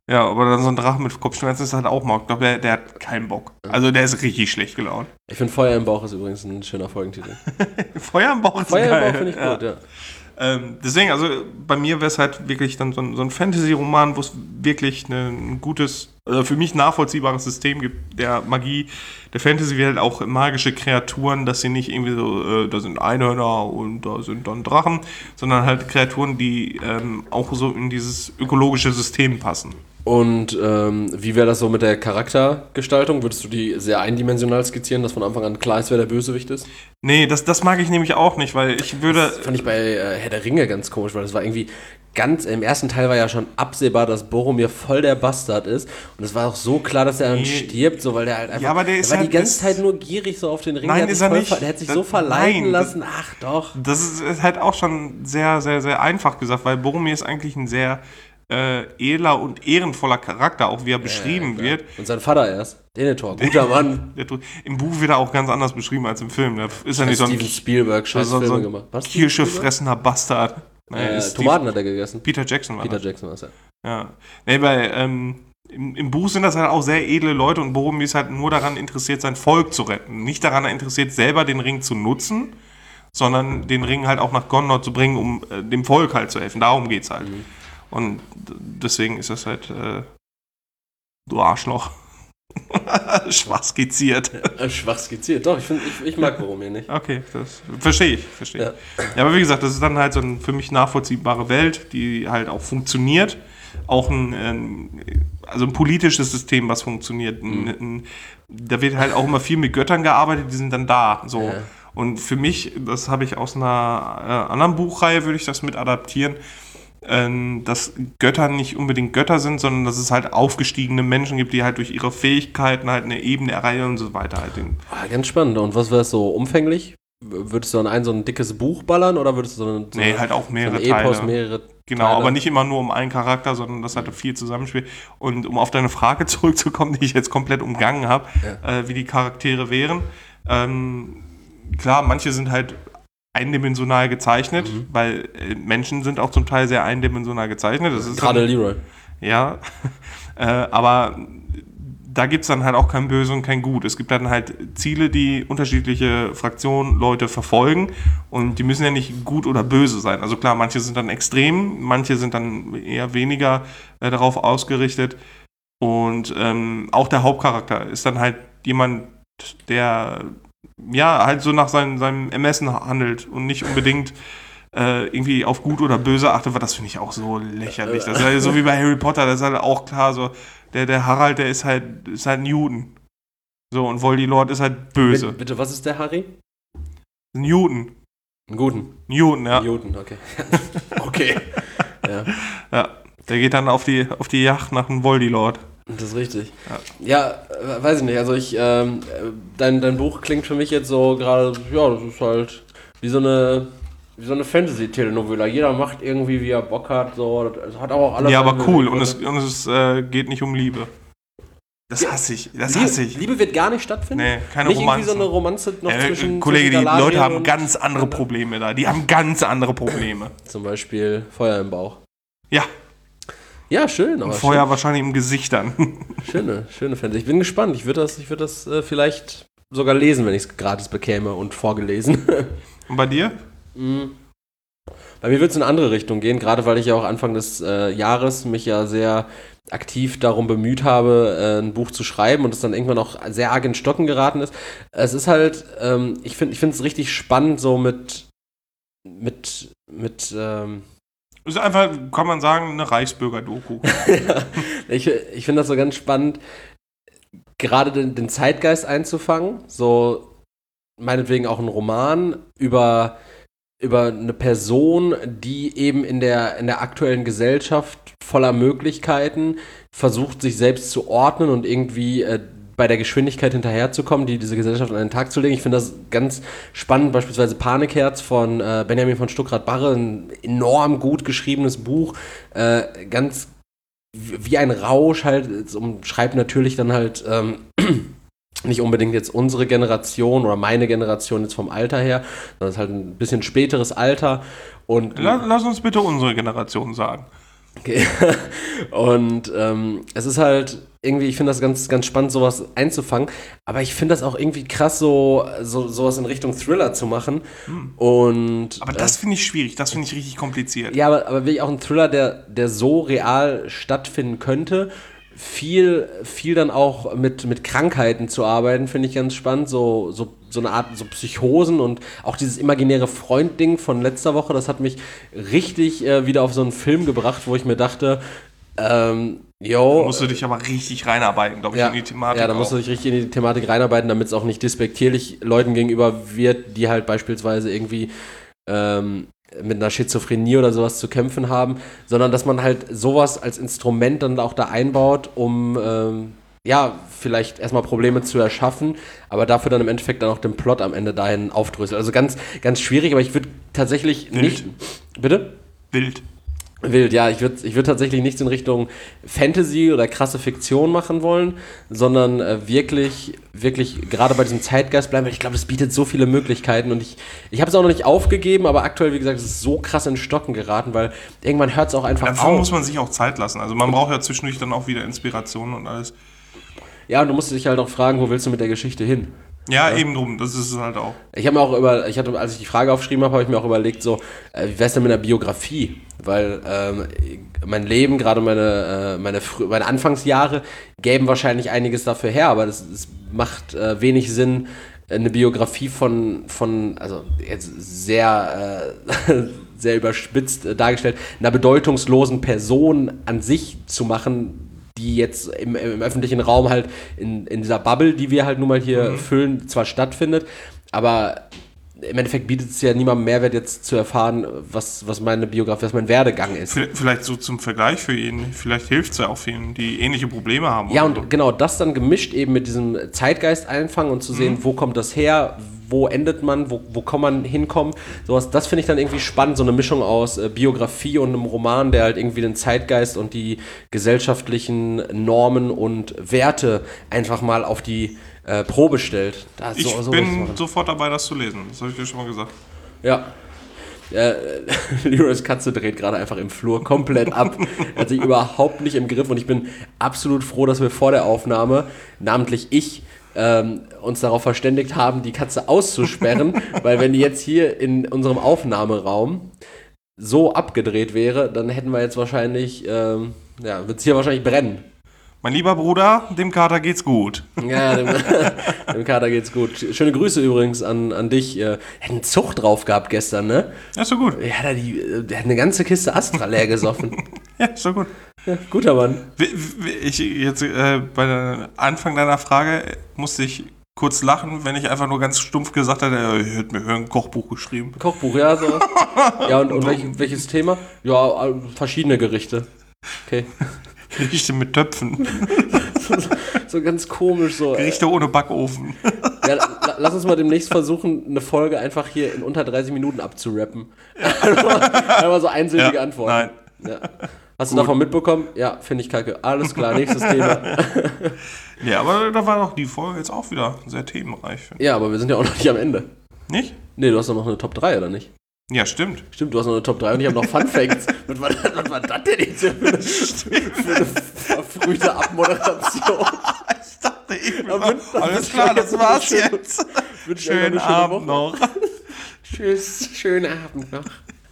Ja, aber dann so ein Drache mit Kopfschmerzen ist halt auch mal. Ich glaube, der hat keinen Bock. Also der ist richtig schlecht gelaunt. Ich finde Feuer im Bauch ist übrigens ein schöner Folgentitel. Feuer im Bauch ist Feuer geil. im Bauch finde ich gut, ja. Deswegen, also bei mir wäre es halt wirklich dann so ein Fantasy-Roman, wo es wirklich ein gutes, also für mich nachvollziehbares System gibt, der Magie, der Fantasy-Welt, auch magische Kreaturen, dass sie nicht irgendwie so, da sind Einhörner und da sind dann Drachen, sondern halt Kreaturen, die auch so in dieses ökologische System passen. Und wie wäre das so mit der Charaktergestaltung? Würdest du die sehr eindimensional skizzieren, dass von Anfang an klar ist, wer der Bösewicht ist? Nee, das mag ich nämlich auch nicht, weil ich würde... Das fand ich bei Herr der Ringe ganz komisch, weil das war irgendwie im ersten Teil war ja schon absehbar, dass Boromir voll der Bastard ist. Und es war auch so klar, dass er dann stirbt, so, weil der halt einfach... Ja, aber der war halt die ganze Zeit nur gierig so auf den Ring. Nein, ist er nicht. Der hat sich so verleiten lassen. Ach doch. Das ist halt auch schon sehr, sehr, sehr einfach gesagt, weil Boromir ist eigentlich ein sehr... edler und ehrenvoller Charakter, auch wie er beschrieben wird. Und sein Vater erst, Denethor, guter Mann. Im Buch wird er auch ganz anders beschrieben als im Film. Da ist er nicht so ein Steven Spielberg, scheiß Filme gemacht. Was? Kirschefressender Bastard. Tomaten hat er gegessen. Peter Jackson war Peter Jackson war es, ja. Nee, weil im Buch sind das halt auch sehr edle Leute und Boromir ist halt nur daran interessiert, sein Volk zu retten. Nicht daran interessiert, selber den Ring zu nutzen, sondern den Ring halt auch nach Gondor zu bringen, um dem Volk halt zu helfen. Darum geht's halt. Und deswegen ist das halt, du Arschloch. Schwach skizziert. Schwach skizziert, doch, ich mag Boromir nicht. Okay, das verstehe ich. Ja, aber wie gesagt, das ist dann halt so eine für mich nachvollziehbare Welt, die halt auch funktioniert. Auch ein politisches System, was funktioniert. Da wird halt auch immer viel mit Göttern gearbeitet, die sind dann da. So. Ja. Und für mich, das habe ich aus einer anderen Buchreihe, würde ich das mit adaptieren, dass Götter nicht unbedingt Götter sind, sondern dass es halt aufgestiegene Menschen gibt, die halt durch ihre Fähigkeiten halt eine Ebene erreichen und so weiter. Halt ganz spannend. Und was wäre es so umfänglich? Würdest du dann so ein dickes Buch ballern oder würdest du nee, halt auch mehrere Epos, Teile. Mehrere genau, Teile? Aber nicht immer nur um einen Charakter, sondern das halt viel zusammenspielt. Und um auf deine Frage zurückzukommen, die ich jetzt komplett umgangen habe, wie die Charaktere wären. Klar, manche sind halt eindimensional gezeichnet, weil Menschen sind auch zum Teil sehr eindimensional gezeichnet. Das ist gerade Leroy. Ja, aber da gibt es dann halt auch kein Böse und kein Gut. Es gibt dann halt Ziele, die unterschiedliche Fraktionen, Leute verfolgen und die müssen ja nicht gut oder böse sein. Also klar, manche sind dann extrem, manche sind dann eher weniger darauf ausgerichtet und auch der Hauptcharakter ist dann halt jemand, der halt so nach seinem Ermessen handelt und nicht unbedingt irgendwie auf gut oder böse achtet, weil das finde ich auch so lächerlich. Das ist halt so wie bei Harry Potter, das ist halt auch klar, so der Harald, der ist halt Newton. So, und Voldemort ist halt böse. Bitte, was ist der Harry? Newton. Einen guten? Newton, ja. Newton, okay. Okay. Ja, der geht dann auf die Yacht nach dem Voldemort. Das ist richtig. Ja, weiß ich nicht. Also dein Buch klingt für mich jetzt so gerade, das ist halt wie so eine Fantasy-Telenovela. Jeder macht irgendwie, wie er Bock hat. So. Das hat auch alles. Ja, aber cool. Und es geht nicht um Liebe. Das hasse ich. Liebe wird gar nicht stattfinden? Nee, keine nicht Romanze. Nicht irgendwie so eine Romanze noch zwischen Kollege, die Galadriel Leute haben ganz andere Probleme da. Die haben ganz andere Probleme. Zum Beispiel Feuer im Bauch. Ja. Ja, schön. Aber Feuer schön. Wahrscheinlich im Gesicht dann. Schöne Fantasy. Ich bin gespannt. Ich würde das vielleicht sogar lesen, wenn ich es gratis bekäme und vorgelesen. Und bei dir? Bei mir wird es in eine andere Richtung gehen, gerade weil ich ja auch Anfang des Jahres mich ja sehr aktiv darum bemüht habe, ein Buch zu schreiben und es dann irgendwann auch sehr arg in Stocken geraten ist. Es ist halt, ich finde es richtig spannend, so mit ist einfach, kann man sagen, eine Reichsbürger-Doku. Ja, ich finde das so ganz spannend, gerade den Zeitgeist einzufangen, so meinetwegen auch ein Roman über eine Person, die eben in der aktuellen Gesellschaft voller Möglichkeiten versucht, sich selbst zu ordnen und irgendwie bei der Geschwindigkeit hinterherzukommen, die diese Gesellschaft an den Tag zu legen. Ich finde das ganz spannend, beispielsweise Panikherz von Benjamin von Stuckrad-Barre, ein enorm gut geschriebenes Buch, ganz wie ein Rausch halt, schreibt natürlich dann halt nicht unbedingt jetzt unsere Generation oder meine Generation jetzt vom Alter her, sondern es ist halt ein bisschen späteres Alter. Und lass uns bitte unsere Generation sagen. Okay. Und es ist halt irgendwie, ich finde das ganz, ganz spannend, sowas einzufangen. Aber ich finde das auch irgendwie krass, sowas in Richtung Thriller zu machen. Und, aber das finde ich schwierig, das finde ich richtig kompliziert. ja, aber wirklich auch ein Thriller, der so real stattfinden könnte. Viel dann auch mit Krankheiten zu arbeiten, finde ich ganz spannend. So eine Art so Psychosen und auch dieses imaginäre Freund-Ding von letzter Woche, das hat mich richtig wieder auf so einen Film gebracht, wo ich mir dachte, Da musst du dich aber richtig reinarbeiten, glaube ich, in die Thematik. Ja, da musst du dich richtig in die Thematik reinarbeiten, damit es auch nicht despektierlich Leuten gegenüber wird, die halt beispielsweise irgendwie mit einer Schizophrenie oder sowas zu kämpfen haben, sondern dass man halt sowas als Instrument dann auch da einbaut, um vielleicht erstmal Probleme zu erschaffen, aber dafür dann im Endeffekt dann auch den Plot am Ende dahin aufdröseln. Also ganz, ganz schwierig, aber ich würde tatsächlich nicht... Bitte? Wild, ja. Ich würd tatsächlich nichts in Richtung Fantasy oder krasse Fiktion machen wollen, sondern wirklich gerade bei diesem Zeitgeist bleiben, weil ich glaube, es bietet so viele Möglichkeiten und ich habe es auch noch nicht aufgegeben, aber aktuell, wie gesagt, es ist so krass in Stocken geraten, weil irgendwann hört es auch einfach auf. Dafür muss man sich auch Zeit lassen. Also man braucht ja zwischendurch dann auch wieder Inspiration und alles. Ja, und du musst dich halt auch fragen, wo willst du mit der Geschichte hin? Ja, eben drum, das ist es halt auch. Als ich die Frage aufgeschrieben habe, habe ich mir auch überlegt, so, wie wär's denn mit einer Biografie? Weil mein Leben, gerade meine Anfangsjahre, gäben wahrscheinlich einiges dafür her, aber es macht wenig Sinn, eine Biografie von also jetzt sehr, sehr überspitzt dargestellt, einer bedeutungslosen Person an sich zu machen, die jetzt im öffentlichen Raum halt in dieser Bubble, die wir halt nun mal hier füllen, zwar stattfindet, aber im Endeffekt bietet es ja niemandem Mehrwert, jetzt zu erfahren, was meine Biografie, was mein Werdegang ist. Vielleicht so zum Vergleich für ihn, vielleicht hilft es ja auch vielen, die ähnliche Probleme haben. Ja, und genau das dann gemischt eben mit diesem Zeitgeist einfangen und zu sehen, wo kommt das her, wo endet man, wo kann man hinkommen, sowas, das finde ich dann irgendwie spannend, so eine Mischung aus Biografie und einem Roman, der halt irgendwie den Zeitgeist und die gesellschaftlichen Normen und Werte einfach mal auf die Probe stellt. Ich bin sofort dabei, das zu lesen, das habe ich dir schon mal gesagt. Ja. Leroys Katze dreht gerade einfach im Flur komplett ab. Er hat sich überhaupt nicht im Griff und ich bin absolut froh, dass wir vor der Aufnahme, namentlich ich, uns darauf verständigt haben, die Katze auszusperren, weil wenn die jetzt hier in unserem Aufnahmeraum so abgedreht wäre, dann hätten wir jetzt wahrscheinlich, wird es hier wahrscheinlich brennen. Mein lieber Bruder, dem Kater geht's gut. Ja, dem Kater geht's gut. Schöne Grüße übrigens an dich. Er hat einen Zug drauf gehabt gestern, ne? Ja, ist so gut. Der hat eine ganze Kiste Astra leer gesoffen. Ja, ist so gut. Ja, guter Mann. Bei der Anfang deiner Frage musste ich kurz lachen, wenn ich einfach nur ganz stumpf gesagt hätte, er hat mir ein Kochbuch geschrieben. Kochbuch, ja, so. Ja, und welches Thema? Ja, verschiedene Gerichte. Okay. Gerichte mit Töpfen. So ganz komisch so. Gerichte ohne Backofen. Ja, lass uns mal demnächst versuchen, eine Folge einfach hier in unter 30 Minuten abzurappen. Einfach so einsilbige Antworten. Nein. Ja. Hast du davon mitbekommen? Ja, finde ich kacke. Alles klar, nächstes Thema. Ja, aber da war doch die Folge jetzt auch wieder sehr themenreich. Ja, aber wir sind ja auch noch nicht am Ende. Nicht? Nee, du hast doch noch eine Top 3, oder nicht? Ja, stimmt. Stimmt, du hast noch eine Top 3 und ich habe noch Fun Facts. Was war das denn jetzt für eine verfrühte Abmoderation? Ich dachte eben, alles klar, das war's jetzt. Schönen Abend noch. Tschüss, schönen Abend noch.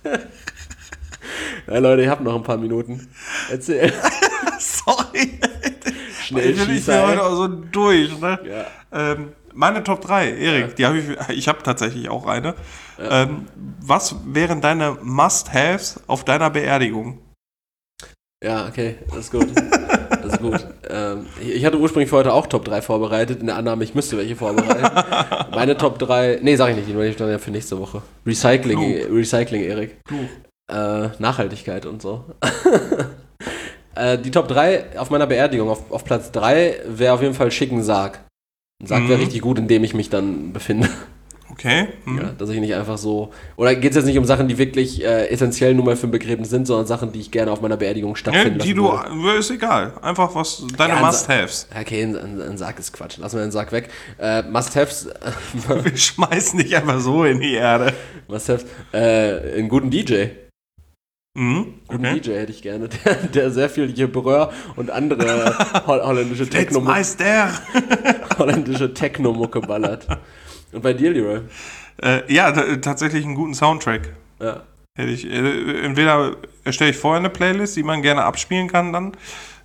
Ja, Leute, ich habe noch ein paar Minuten. Erzähl. Sorry. Schnell ich bin heute auch so durch, ne? Ja. Meine Top 3, Erik, ja. ich habe tatsächlich auch eine. Ja. Was wären deine Must-Haves auf deiner Beerdigung? Ja, okay, das ist gut. Das ist gut. Ich hatte ursprünglich für heute auch Top 3 vorbereitet, in der Annahme, ich müsste welche vorbereiten. Meine Top 3, nee, sag ich nicht, die mache ich dann ja für nächste Woche. Recycling, Erik. Nachhaltigkeit und so. Die Top 3 auf meiner Beerdigung, auf Platz 3 wäre auf jeden Fall schicken Sarg. Ein Sarg wäre richtig gut, in dem ich mich dann befinde. Okay. Ja, dass ich nicht einfach so... Oder geht es jetzt nicht um Sachen, die wirklich essentiell nur mal für ein Begräbnis sind, sondern Sachen, die ich gerne auf meiner Beerdigung stattfinden lassen ist egal. Einfach was, deine Must-Haves. Okay, ein Sarg ist Quatsch. Lassen wir den Sarg weg. Must-Haves... Wir schmeißen nicht einfach so in die Erde. Must-Haves... einen guten DJ. Guten DJ hätte ich gerne, der sehr viel Jebreur und andere holländische holländische Techno-Mucke ballert. Und bei dir, Leroy? Tatsächlich einen guten Soundtrack. Ja. Hätte ich, entweder erstelle ich vorher eine Playlist, die man gerne abspielen kann dann.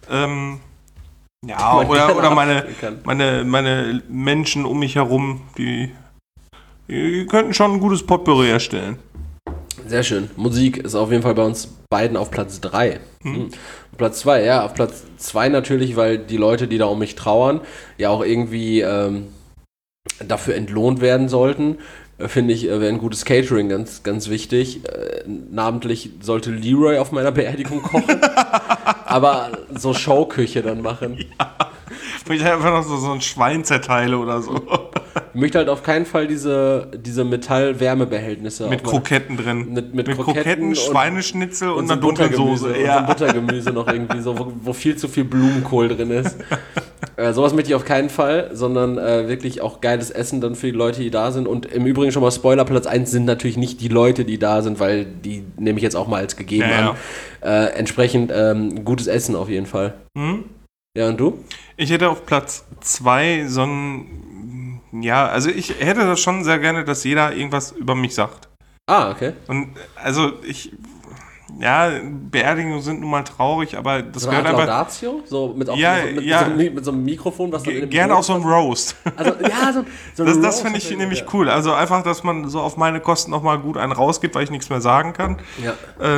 Oder meine Menschen um mich herum, die könnten schon ein gutes Potpourri erstellen. Sehr schön. Musik ist auf jeden Fall bei uns beiden auf Platz 3. Platz 2, ja, auf Platz 2 natürlich, weil die Leute, die da um mich trauern, ja auch irgendwie dafür entlohnt werden sollten. Finde ich, wäre ein gutes Catering ganz, ganz wichtig. Namentlich sollte Leroy auf meiner Beerdigung kochen, aber so Showküche dann machen. Ja. Ich einfach noch so ein Schwein zerteile oder so. Ich möchte halt auf keinen Fall diese Metall-Wärmebehältnisse. Mit Kroketten drin. Mit Kroketten, Schweineschnitzel und einer so dunklen Soße. Und so ein Buttergemüse noch irgendwie so, wo viel zu viel Blumenkohl drin ist. Sowas möchte ich auf keinen Fall, sondern wirklich auch geiles Essen dann für die Leute, die da sind. Und im Übrigen schon mal Spoiler, Platz 1 sind natürlich nicht die Leute, die da sind, weil die nehme ich jetzt auch mal als gegeben an. Entsprechend gutes Essen auf jeden Fall. Ja, und du? Ich hätte auf Platz 2 so ein... Ja, also ich hätte das schon sehr gerne, dass jeder irgendwas über mich sagt. Ah, okay. Und also Beerdigungen sind nun mal traurig, aber das so gehört einfach... Laudatio? So mit so einem Mikrofon, was dann in dem gerne auch so ein Roast. Also, ja, so ein das finde ich nämlich cool. Also einfach, dass man so auf meine Kosten nochmal gut einen rausgibt, weil ich nichts mehr sagen kann. Ja.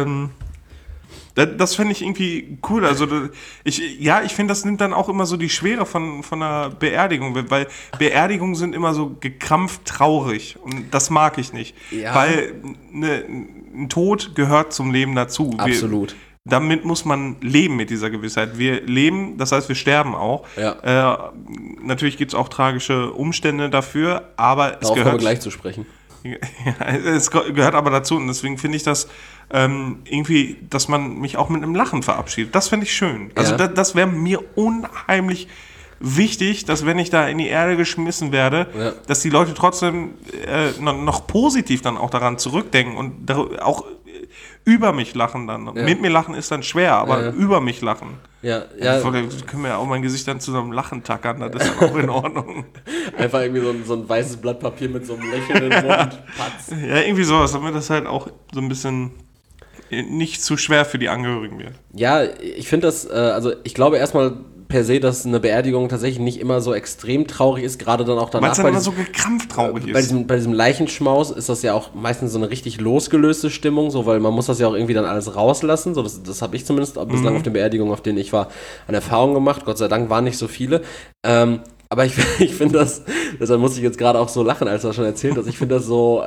Das finde ich irgendwie cool. Also ich finde, das nimmt dann auch immer so die Schwere von einer Beerdigung, weil Beerdigungen sind immer so gekrampft traurig und das mag ich nicht. Ja. Weil ein Tod gehört zum Leben dazu. Absolut. Damit muss man leben mit dieser Gewissheit. Wir leben, das heißt, wir sterben auch. Ja. Natürlich gibt es auch tragische Umstände dafür, aber Darauf kommen wir gleich zu sprechen. Ja, es gehört aber dazu und deswegen finde ich das irgendwie, dass man mich auch mit einem Lachen verabschiedet. Das finde ich schön. Also das wäre mir unheimlich wichtig, dass wenn ich da in die Erde geschmissen werde, dass die Leute trotzdem noch positiv dann auch daran zurückdenken und auch über mich lachen dann. Ja. Mit mir lachen ist dann schwer, aber über mich lachen. Ja. Können wir ja auch mein Gesicht dann zu einem Lachen tackern, das ist dann auch in Ordnung. Einfach irgendwie so ein weißes Blatt Papier mit so einem lächelnden Mund. Patz. Ja, irgendwie sowas, damit das halt auch so ein bisschen nicht zu schwer für die Angehörigen wird. Ja, ich finde das, also ich glaube erstmal per se, dass eine Beerdigung tatsächlich nicht immer so extrem traurig ist, gerade dann auch danach. Weil es dann immer so gekrampft traurig ist. Bei diesem Leichenschmaus ist das ja auch meistens so eine richtig losgelöste Stimmung, so, weil man muss das ja auch irgendwie dann alles rauslassen, so, das habe ich zumindest bislang auf den Beerdigungen, auf denen ich war, an Erfahrung gemacht, Gott sei Dank waren nicht so viele, aber ich finde das, deshalb musste ich jetzt gerade auch so lachen, als du das schon erzählt hast, ich finde das so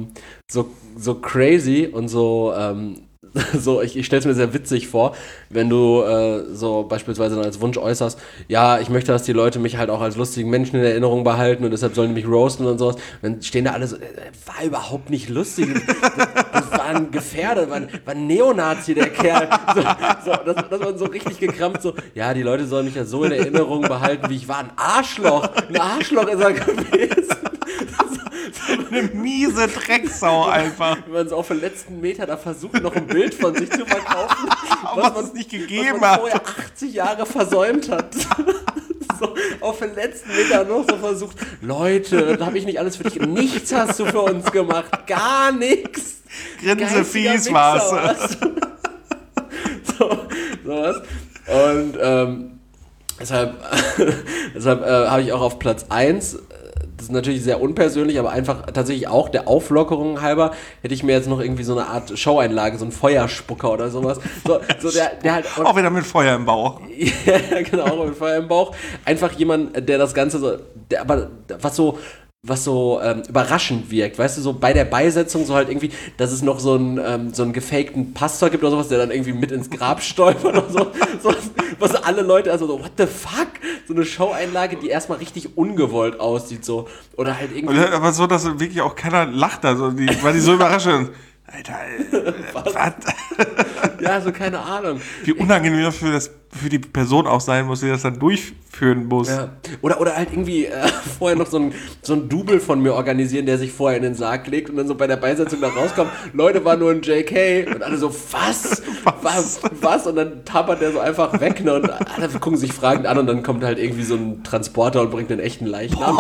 crazy und so, ich stelle es mir sehr witzig vor, wenn du so beispielsweise dann als Wunsch äußerst, ja, ich möchte, dass die Leute mich halt auch als lustigen Menschen in Erinnerung behalten und deshalb sollen die mich roasten und sowas. Dann stehen da alle so, war überhaupt nicht lustig. Das war ein Gefährder, war ein Neonazi, der Kerl. Dass man so richtig gekrampft so, ja, die Leute sollen mich ja so in Erinnerung behalten, wie ich war. Ein Arschloch ist er gewesen. Eine miese Drecksau einfach. Wenn man so auf den letzten Meter da versucht, noch ein Bild von sich zu verkaufen, was es nicht gegeben was man hat. vorher 80 Jahre versäumt hat. So, auf den letzten Meter noch so versucht, Leute, da habe ich nicht alles für dich. Nichts hast du für uns gemacht. Gar nichts. Grinsefies war's. Sowas. Und deshalb habe ich auch auf Platz 1, das ist natürlich sehr unpersönlich, aber einfach tatsächlich auch der Auflockerung halber, hätte ich mir jetzt noch irgendwie so eine Art Showeinlage, so ein Feuerspucker oder sowas. So der halt auch wieder mit Feuer im Bauch. Ja, genau, mit Feuer im Bauch. Einfach jemand, der das Ganze so, was so überraschend wirkt, weißt du, so bei der Beisetzung so halt irgendwie, dass es noch so einen gefakten Pastor gibt oder sowas, der dann irgendwie mit ins Grab stolpert oder so was alle Leute, also so, what the fuck? So eine Showeinlage, die erstmal richtig ungewollt aussieht, so, oder halt irgendwie... Aber so, dass wirklich auch keiner lacht, also weil die so überraschend Alter, was? Ja, so keine Ahnung. Wie unangenehm das für die Person auch sein muss, die das dann durchführen muss. Ja. Oder halt irgendwie vorher noch so ein Double von mir organisieren, der sich vorher in den Sarg legt und dann so bei der Beisetzung da rauskommt, Leute, war nur ein JK und alle so, was? Und dann tapert der so einfach weg, ne? Und alle gucken sich fragend an und dann kommt halt irgendwie so ein Transporter und bringt den echten Leichnam.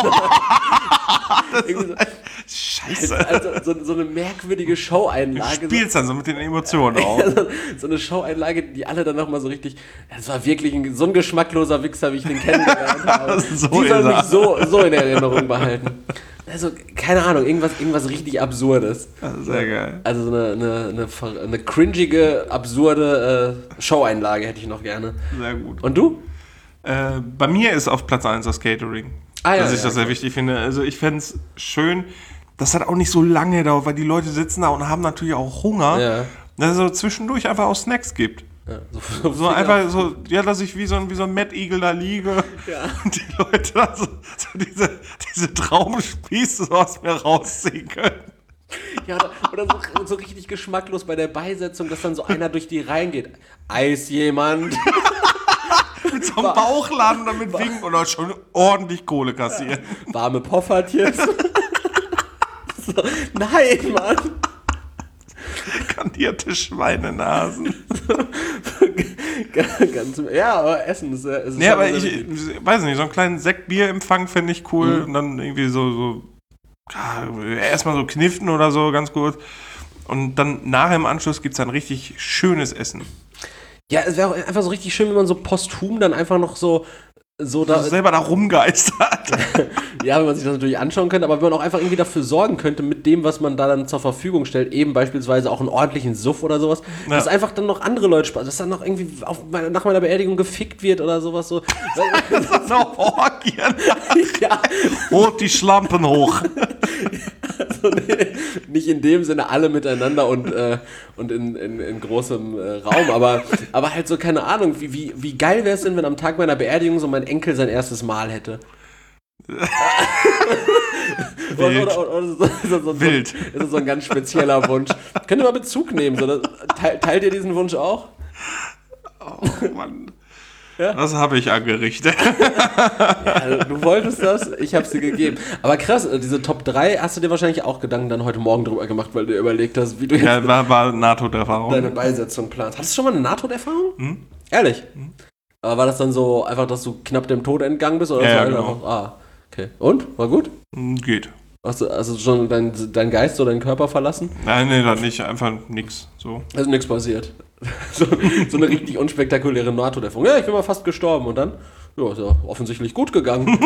Scheiße. Also so eine merkwürdige Showeinlage. Du spielst dann so mit den Emotionen auch. So eine Showeinlage, die alle dann nochmal so richtig, das war wirklich so ein geschmackloser Wichser, wie ich den kennengelernt habe. Die soll mich so in Erinnerung behalten. Also, keine Ahnung, irgendwas richtig Absurdes. Sehr geil. Also so eine cringige, absurde Showeinlage hätte ich noch gerne. Sehr gut. Und du? Bei mir ist auf Platz 1 das Catering. Dass ich das sehr wichtig finde. Also ich fände es schön, das hat auch nicht so lange dauert, weil die Leute sitzen da und haben natürlich auch Hunger. Ja. Dass es so zwischendurch einfach auch Snacks gibt. Ja, so einfach so, ja, dass ich wie so ein Mad Eagle da liege und die Leute da so diese Traumspieße so aus mir rausziehen können. Ja, oder so richtig geschmacklos bei der Beisetzung, dass dann so einer durch die Reihen geht. Eis jemand? Mit so einem Bauchladen damit winken oder schon ordentlich Kohle kassieren. Warme Poffertjes. So, nein, Mann. Kandierte Schweinenasen. Ja, aber Essen ist ja, aber ich weiß nicht, so einen kleinen Sektbierempfang fände ich cool. Und dann irgendwie so erstmal so kniffen oder so, ganz kurz. Und dann nachher im Anschluss gibt es dann richtig schönes Essen. Ja, es wäre auch einfach so richtig schön, wenn man so posthum dann einfach noch so da selber da rumgeistert. Ja, wenn man sich das natürlich anschauen könnte, aber wenn man auch einfach irgendwie dafür sorgen könnte, mit dem, was man da dann zur Verfügung stellt, eben beispielsweise auch einen ordentlichen Suff oder sowas, dass einfach dann noch andere Leute Spaß, dass dann noch irgendwie nach meiner Beerdigung gefickt wird oder sowas so. Das ist noch Orgien. Ja. Holt die Schlampen hoch. Also, nee, nicht in dem Sinne alle miteinander und in großem Raum, aber halt so, keine Ahnung, wie geil wäre es denn, wenn am Tag meiner Beerdigung so mein Enkel sein erstes Mal hätte. Wild. Wild. Das ist so ein ganz spezieller Wunsch. Könnt ihr mal Bezug nehmen? So, teilt ihr diesen Wunsch auch? Oh Mann. Ja? Das habe ich angerichtet. Ja, du wolltest das, ich habe sie gegeben. Aber krass, diese Top 3 hast du dir wahrscheinlich auch Gedanken dann heute Morgen drüber gemacht, weil du dir überlegt hast, wie du jetzt war Nahtoderfahrung. Deine Beisetzung planst. Hattest du schon mal eine Nahtoderfahrung? Ehrlich? Aber war das dann so einfach, dass du knapp dem Tod entgangen bist? Oder ja, so genau. Okay. Und? War gut? Geht. Hast du also schon dein Geist oder deinen Körper verlassen? Nein, nee, dann nicht. Einfach nix. So. Also nichts passiert. So eine richtig unspektakuläre Nahtoderfahrung. Ja, ich bin mal fast gestorben. Und dann? Ja, ist ja offensichtlich gut gegangen.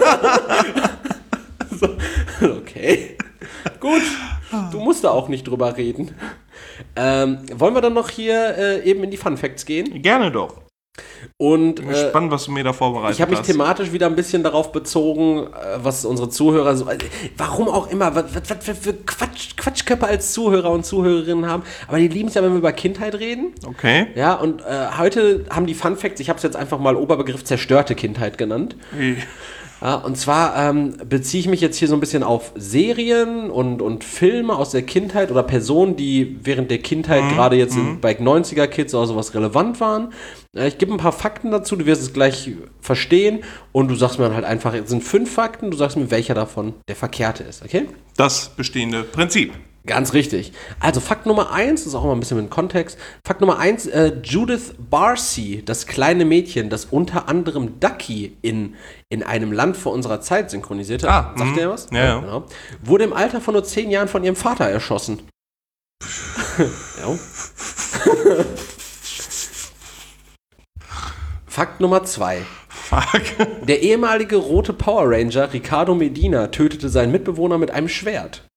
So, okay. Gut. Du musst da auch nicht drüber reden. Wollen wir dann noch hier eben in die Fun Facts gehen? Gerne doch. Und ich bin gespannt, was du mir da vorbereitet hast. Ich habe mich thematisch wieder ein bisschen darauf bezogen, was unsere Zuhörer so, warum auch immer, was für Quatschköpfe als Zuhörer und Zuhörerinnen haben, aber die lieben es ja, wenn wir über Kindheit reden. Okay. Ja, und heute haben die Fun Facts, ich habe es jetzt einfach mal Oberbegriff zerstörte Kindheit genannt. Ja, und zwar beziehe ich mich jetzt hier so ein bisschen auf Serien und Filme aus der Kindheit oder Personen, die während der Kindheit gerade jetzt bei 90er-Kids oder sowas relevant waren. Ich gebe ein paar Fakten dazu, du wirst es gleich verstehen und du sagst mir dann halt einfach, es sind 5 Fakten, du sagst mir, welcher davon der verkehrte ist, okay? Das bestehende Prinzip. Ganz richtig. Also Fakt Nummer 1, das ist auch immer ein bisschen mit Kontext. Fakt Nummer 1, Judith Barcy, das kleine Mädchen, das unter anderem Ducky in einem Land vor unserer Zeit synchronisierte, sagt ihr was? Ja. Genau. Wurde im Alter von nur 10 Jahren von ihrem Vater erschossen. Ja. Fakt Nummer 2. Fuck. Der ehemalige rote Power Ranger Ricardo Medina tötete seinen Mitbewohner mit einem Schwert.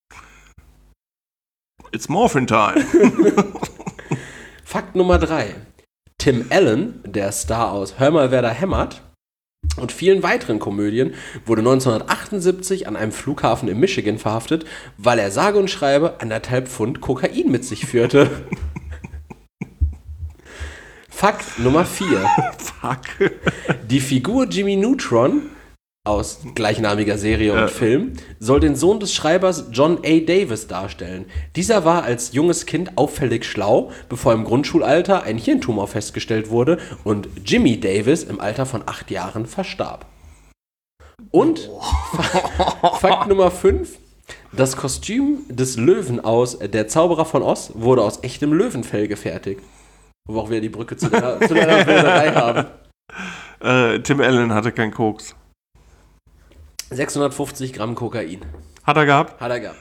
It's Morphin Time. Fakt Nummer 3. Tim Allen, der Star aus Hör mal, wer da hämmert, und vielen weiteren Komödien, wurde 1978 an einem Flughafen in Michigan verhaftet, weil er sage und schreibe 1,5 Pfund Kokain mit sich führte. Fakt Nummer 4. Fuck. Die Figur Jimmy Neutron aus gleichnamiger Serie und Film, soll den Sohn des Schreibers John A. Davis darstellen. Dieser war als junges Kind auffällig schlau, bevor im Grundschulalter ein Hirntumor festgestellt wurde und Jimmy Davis im Alter von 8 Jahren verstarb. Und Fakt Nummer 5: Das Kostüm des Löwen aus Der Zauberer von Oz wurde aus echtem Löwenfell gefertigt. Wo wir auch wieder die Brücke zu deiner Bilderei haben. Tim Allen hatte keinen Koks. 650 Gramm Kokain. Hat er gehabt? Hat er gehabt.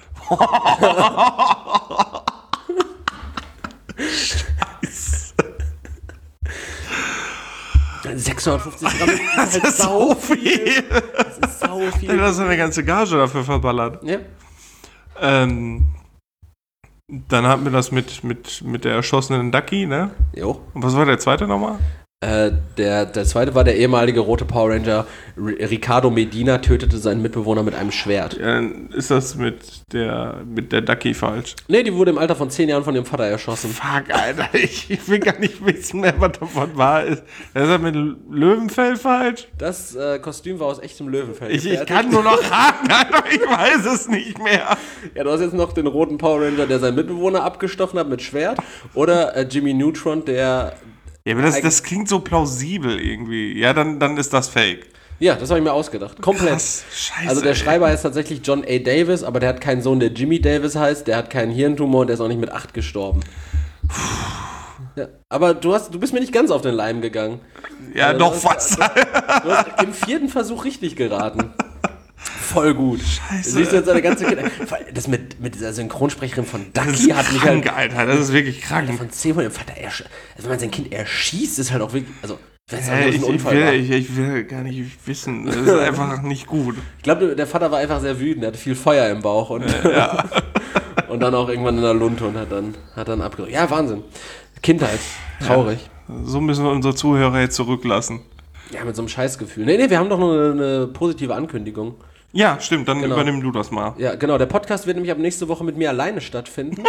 650 Gramm. Das ist so viel. Das ist sau viel. Das ist eine ganze Gage dafür verballert. Ja. Dann hatten wir das mit der erschossenen Ducky, ne? Jo. Und was war der zweite nochmal? Der zweite war der ehemalige rote Power Ranger Ricardo Medina, tötete seinen Mitbewohner mit einem Schwert. Ja, dann ist das mit der Ducky falsch. Nee, die wurde im Alter von 10 Jahren von ihrem Vater erschossen. Fuck, Alter, ich will gar nicht wissen mehr, was davon wahr ist. Das ist ja mit Löwenfell falsch. Das Kostüm war aus echtem Löwenfell. Ich kann nur noch raten, Alter, ich weiß es nicht mehr. Ja, du hast jetzt noch den roten Power Ranger, der seinen Mitbewohner abgestochen hat mit Schwert. Oder Jimmy Neutron, der... Ja, aber das klingt so plausibel irgendwie. Ja, dann ist das fake. Ja, das habe ich mir ausgedacht. Komplett. Krass, scheiße. Also der Schreiber heißt tatsächlich John A. Davis, aber der hat keinen Sohn, der Jimmy Davis heißt. Der hat keinen Hirntumor und der ist auch nicht mit 8 gestorben. Ja, aber du bist mir nicht ganz auf den Leim gegangen. Ja, doch fast. Du hast im 4. Versuch richtig geraten. Voll gut. Scheiße. Siehst du jetzt eine ganze das mit dieser Synchronsprecherin von Ducky hat mich krank, halt... Alter, das ist wirklich krank. Von 10 von dem Vater wenn man sein Kind erschießt, ist halt auch wirklich... Also, wenn es ein Unfall war. Ich will gar nicht wissen. Das ist einfach nicht gut. Ich glaube, der Vater war einfach sehr wütend. Er hatte viel Feuer im Bauch und, und dann auch irgendwann in der Lunte und hat dann abgedrückt. Ja, Wahnsinn. Kindheit. Traurig. Ja, so müssen wir unsere Zuhörer jetzt zurücklassen. Ja, mit so einem Scheißgefühl. Nee, wir haben doch noch eine positive Ankündigung. Ja, stimmt, dann übernimm du das mal. Ja, genau. Der Podcast wird nämlich ab nächste Woche mit mir alleine stattfinden.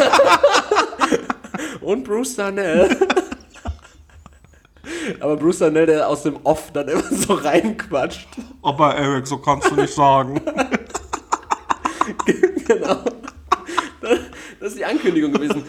Und Bruce Darnell. Aber Bruce Darnell, der aus dem Off dann immer so reinquatscht. Aber Eric, so kannst du nicht sagen. Genau. Das ist die Ankündigung gewesen.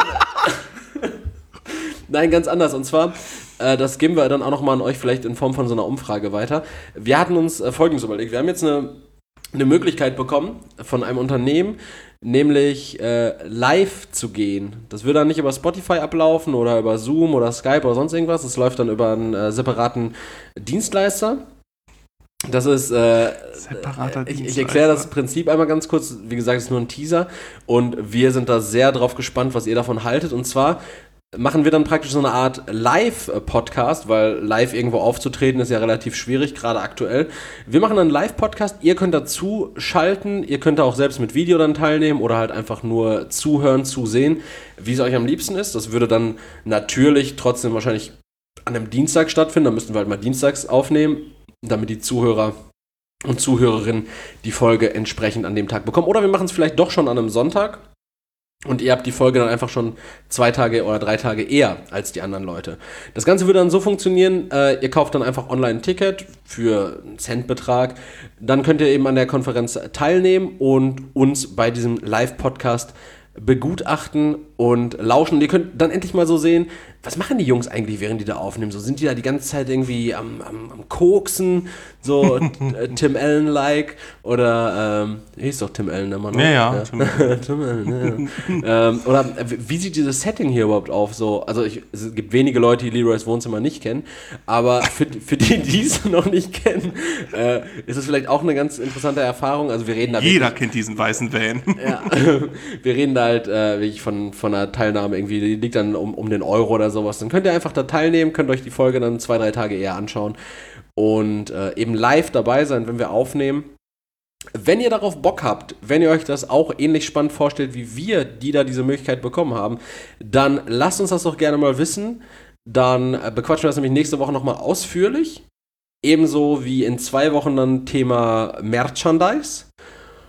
Nein, ganz anders. Und zwar, das geben wir dann auch nochmal an euch vielleicht in Form von so einer Umfrage weiter. Wir hatten uns Folgendes überlegt. Wir haben jetzt eine Möglichkeit bekommen von einem Unternehmen, nämlich live zu gehen. Das würde dann nicht über Spotify ablaufen oder über Zoom oder Skype oder sonst irgendwas. Das läuft dann über einen separaten Dienstleister. Das ist, ich erkläre das Prinzip einmal ganz kurz. Wie gesagt, es ist nur ein Teaser und wir sind da sehr drauf gespannt, was ihr davon haltet. Und zwar machen wir dann praktisch so eine Art Live-Podcast, weil live irgendwo aufzutreten ist ja relativ schwierig, gerade aktuell. Wir machen einen Live-Podcast, ihr könnt dazu schalten, ihr könnt da auch selbst mit Video dann teilnehmen oder halt einfach nur zuhören, zusehen, wie es euch am liebsten ist. Das würde dann natürlich trotzdem wahrscheinlich an einem Dienstag stattfinden, da müssten wir halt mal dienstags aufnehmen, damit die Zuhörer und Zuhörerinnen die Folge entsprechend an dem Tag bekommen. Oder wir machen es vielleicht doch schon an einem Sonntag. Und ihr habt die Folge dann einfach schon 2 Tage oder 3 Tage eher als die anderen Leute. Das Ganze würde dann so funktionieren, ihr kauft dann einfach online ein Ticket für einen Centbetrag. Dann könnt ihr eben an der Konferenz teilnehmen und uns bei diesem Live-Podcast begutachten und lauschen. Und ihr könnt dann endlich mal so sehen, was machen die Jungs eigentlich, während die da aufnehmen? So, sind die da die ganze Zeit irgendwie am Koksen, so Tim Allen-like oder, hieß doch Tim Allen immer noch. Ja. Tim Allen, ja. Oder wie sieht dieses Setting hier überhaupt auf? So, also es gibt wenige Leute, die Leroys Wohnzimmer nicht kennen, aber für die es noch nicht kennen, ist es vielleicht auch eine ganz interessante Erfahrung. Also wir reden da jeder kennt diesen weißen Van. Ja, wir reden da halt wirklich von einer Teilnahme irgendwie, die liegt dann um den Euro oder sowas. Dann könnt ihr einfach da teilnehmen, könnt euch die Folge dann 2-3 Tage eher anschauen und eben live dabei sein, wenn wir aufnehmen. Wenn ihr darauf Bock habt, wenn ihr euch das auch ähnlich spannend vorstellt wie wir, die da diese Möglichkeit bekommen haben, dann lasst uns das doch gerne mal wissen. Dann bequatschen wir das nämlich nächste Woche nochmal ausführlich. Ebenso wie in 2 Wochen dann Thema Merchandise.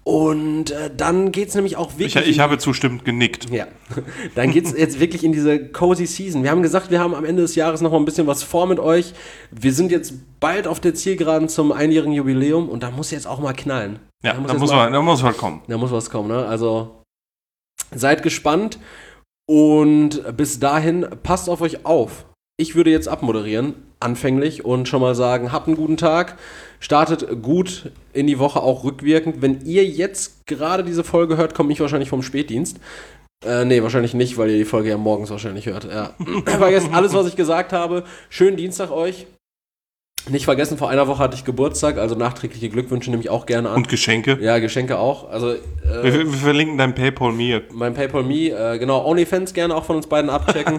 Und dann geht es nämlich auch wirklich... Ich habe zustimmend genickt. Ja, dann geht es jetzt wirklich in diese cozy Season. Wir haben gesagt, wir haben am Ende des Jahres noch mal ein bisschen was vor mit euch. Wir sind jetzt bald auf der Zielgeraden zum einjährigen Jubiläum und da muss jetzt auch mal knallen. Ja, da muss was kommen. Da muss was kommen, ne? Also seid gespannt und bis dahin passt auf euch auf. Ich würde jetzt abmoderieren, anfänglich, und schon mal sagen, habt einen guten Tag, startet gut in die Woche, auch rückwirkend. Wenn ihr jetzt gerade diese Folge hört, komme ich wahrscheinlich vom Spätdienst. Nee, wahrscheinlich nicht, weil ihr die Folge ja morgens wahrscheinlich hört. Ja. Vergesst alles, was ich gesagt habe. Schönen Dienstag euch. Nicht vergessen, vor einer Woche hatte ich Geburtstag, also nachträgliche Glückwünsche nehme ich auch gerne an. Und Geschenke? Ja, Geschenke auch. Also, wir verlinken dein PayPal Me. Mein PayPal Me, genau. OnlyFans gerne auch von uns beiden abchecken.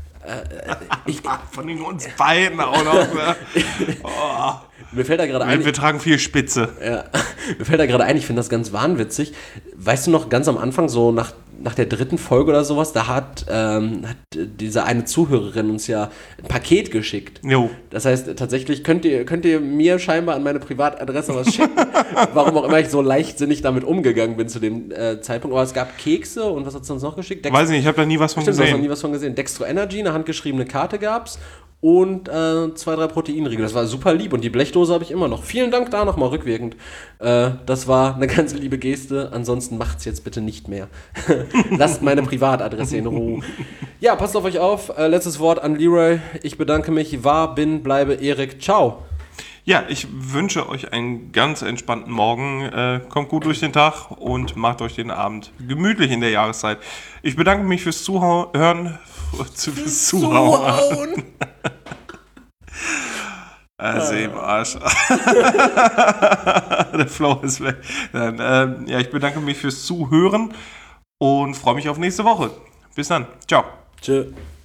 Von uns beiden auch noch. Ne? Oh. Mir fällt da gerade ein. Wir tragen viel Spitze. Ja, mir fällt da gerade ein, ich finde das ganz wahnwitzig. Weißt du noch, ganz am Anfang, so nach der 3. Folge oder sowas, da hat diese eine Zuhörerin uns ja ein Paket geschickt. Jo. Das heißt, tatsächlich könnt ihr mir scheinbar an meine Privatadresse was schicken. Warum auch immer ich so leichtsinnig damit umgegangen bin zu dem Zeitpunkt. Aber es gab Kekse und was hat es uns noch geschickt? Weiß nicht, ich habe da nie was von gesehen. Du hast noch nie was von gesehen. Dextro Energy, eine handgeschriebene Karte gab's. Und 2, 3 Proteinriegel. Das war super lieb und die Blechdose habe ich immer noch. Vielen Dank da nochmal rückwirkend. Das war eine ganz liebe Geste. Ansonsten macht's jetzt bitte nicht mehr. Lasst meine Privatadresse in Ruhe. Ja, passt auf euch auf. Letztes Wort an Leroy. Ich bedanke mich. War, bin, bleibe Erik. Ciao. Ja, ich wünsche euch einen ganz entspannten Morgen. Kommt gut durch den Tag und macht euch den Abend gemütlich in der Jahreszeit. Ich bedanke mich fürs Zuhören. Fürs Zuhauen. Also im Arsch. Der Flow ist weg. Dann, ich bedanke mich fürs Zuhören und freue mich auf nächste Woche. Bis dann. Ciao. Tschö.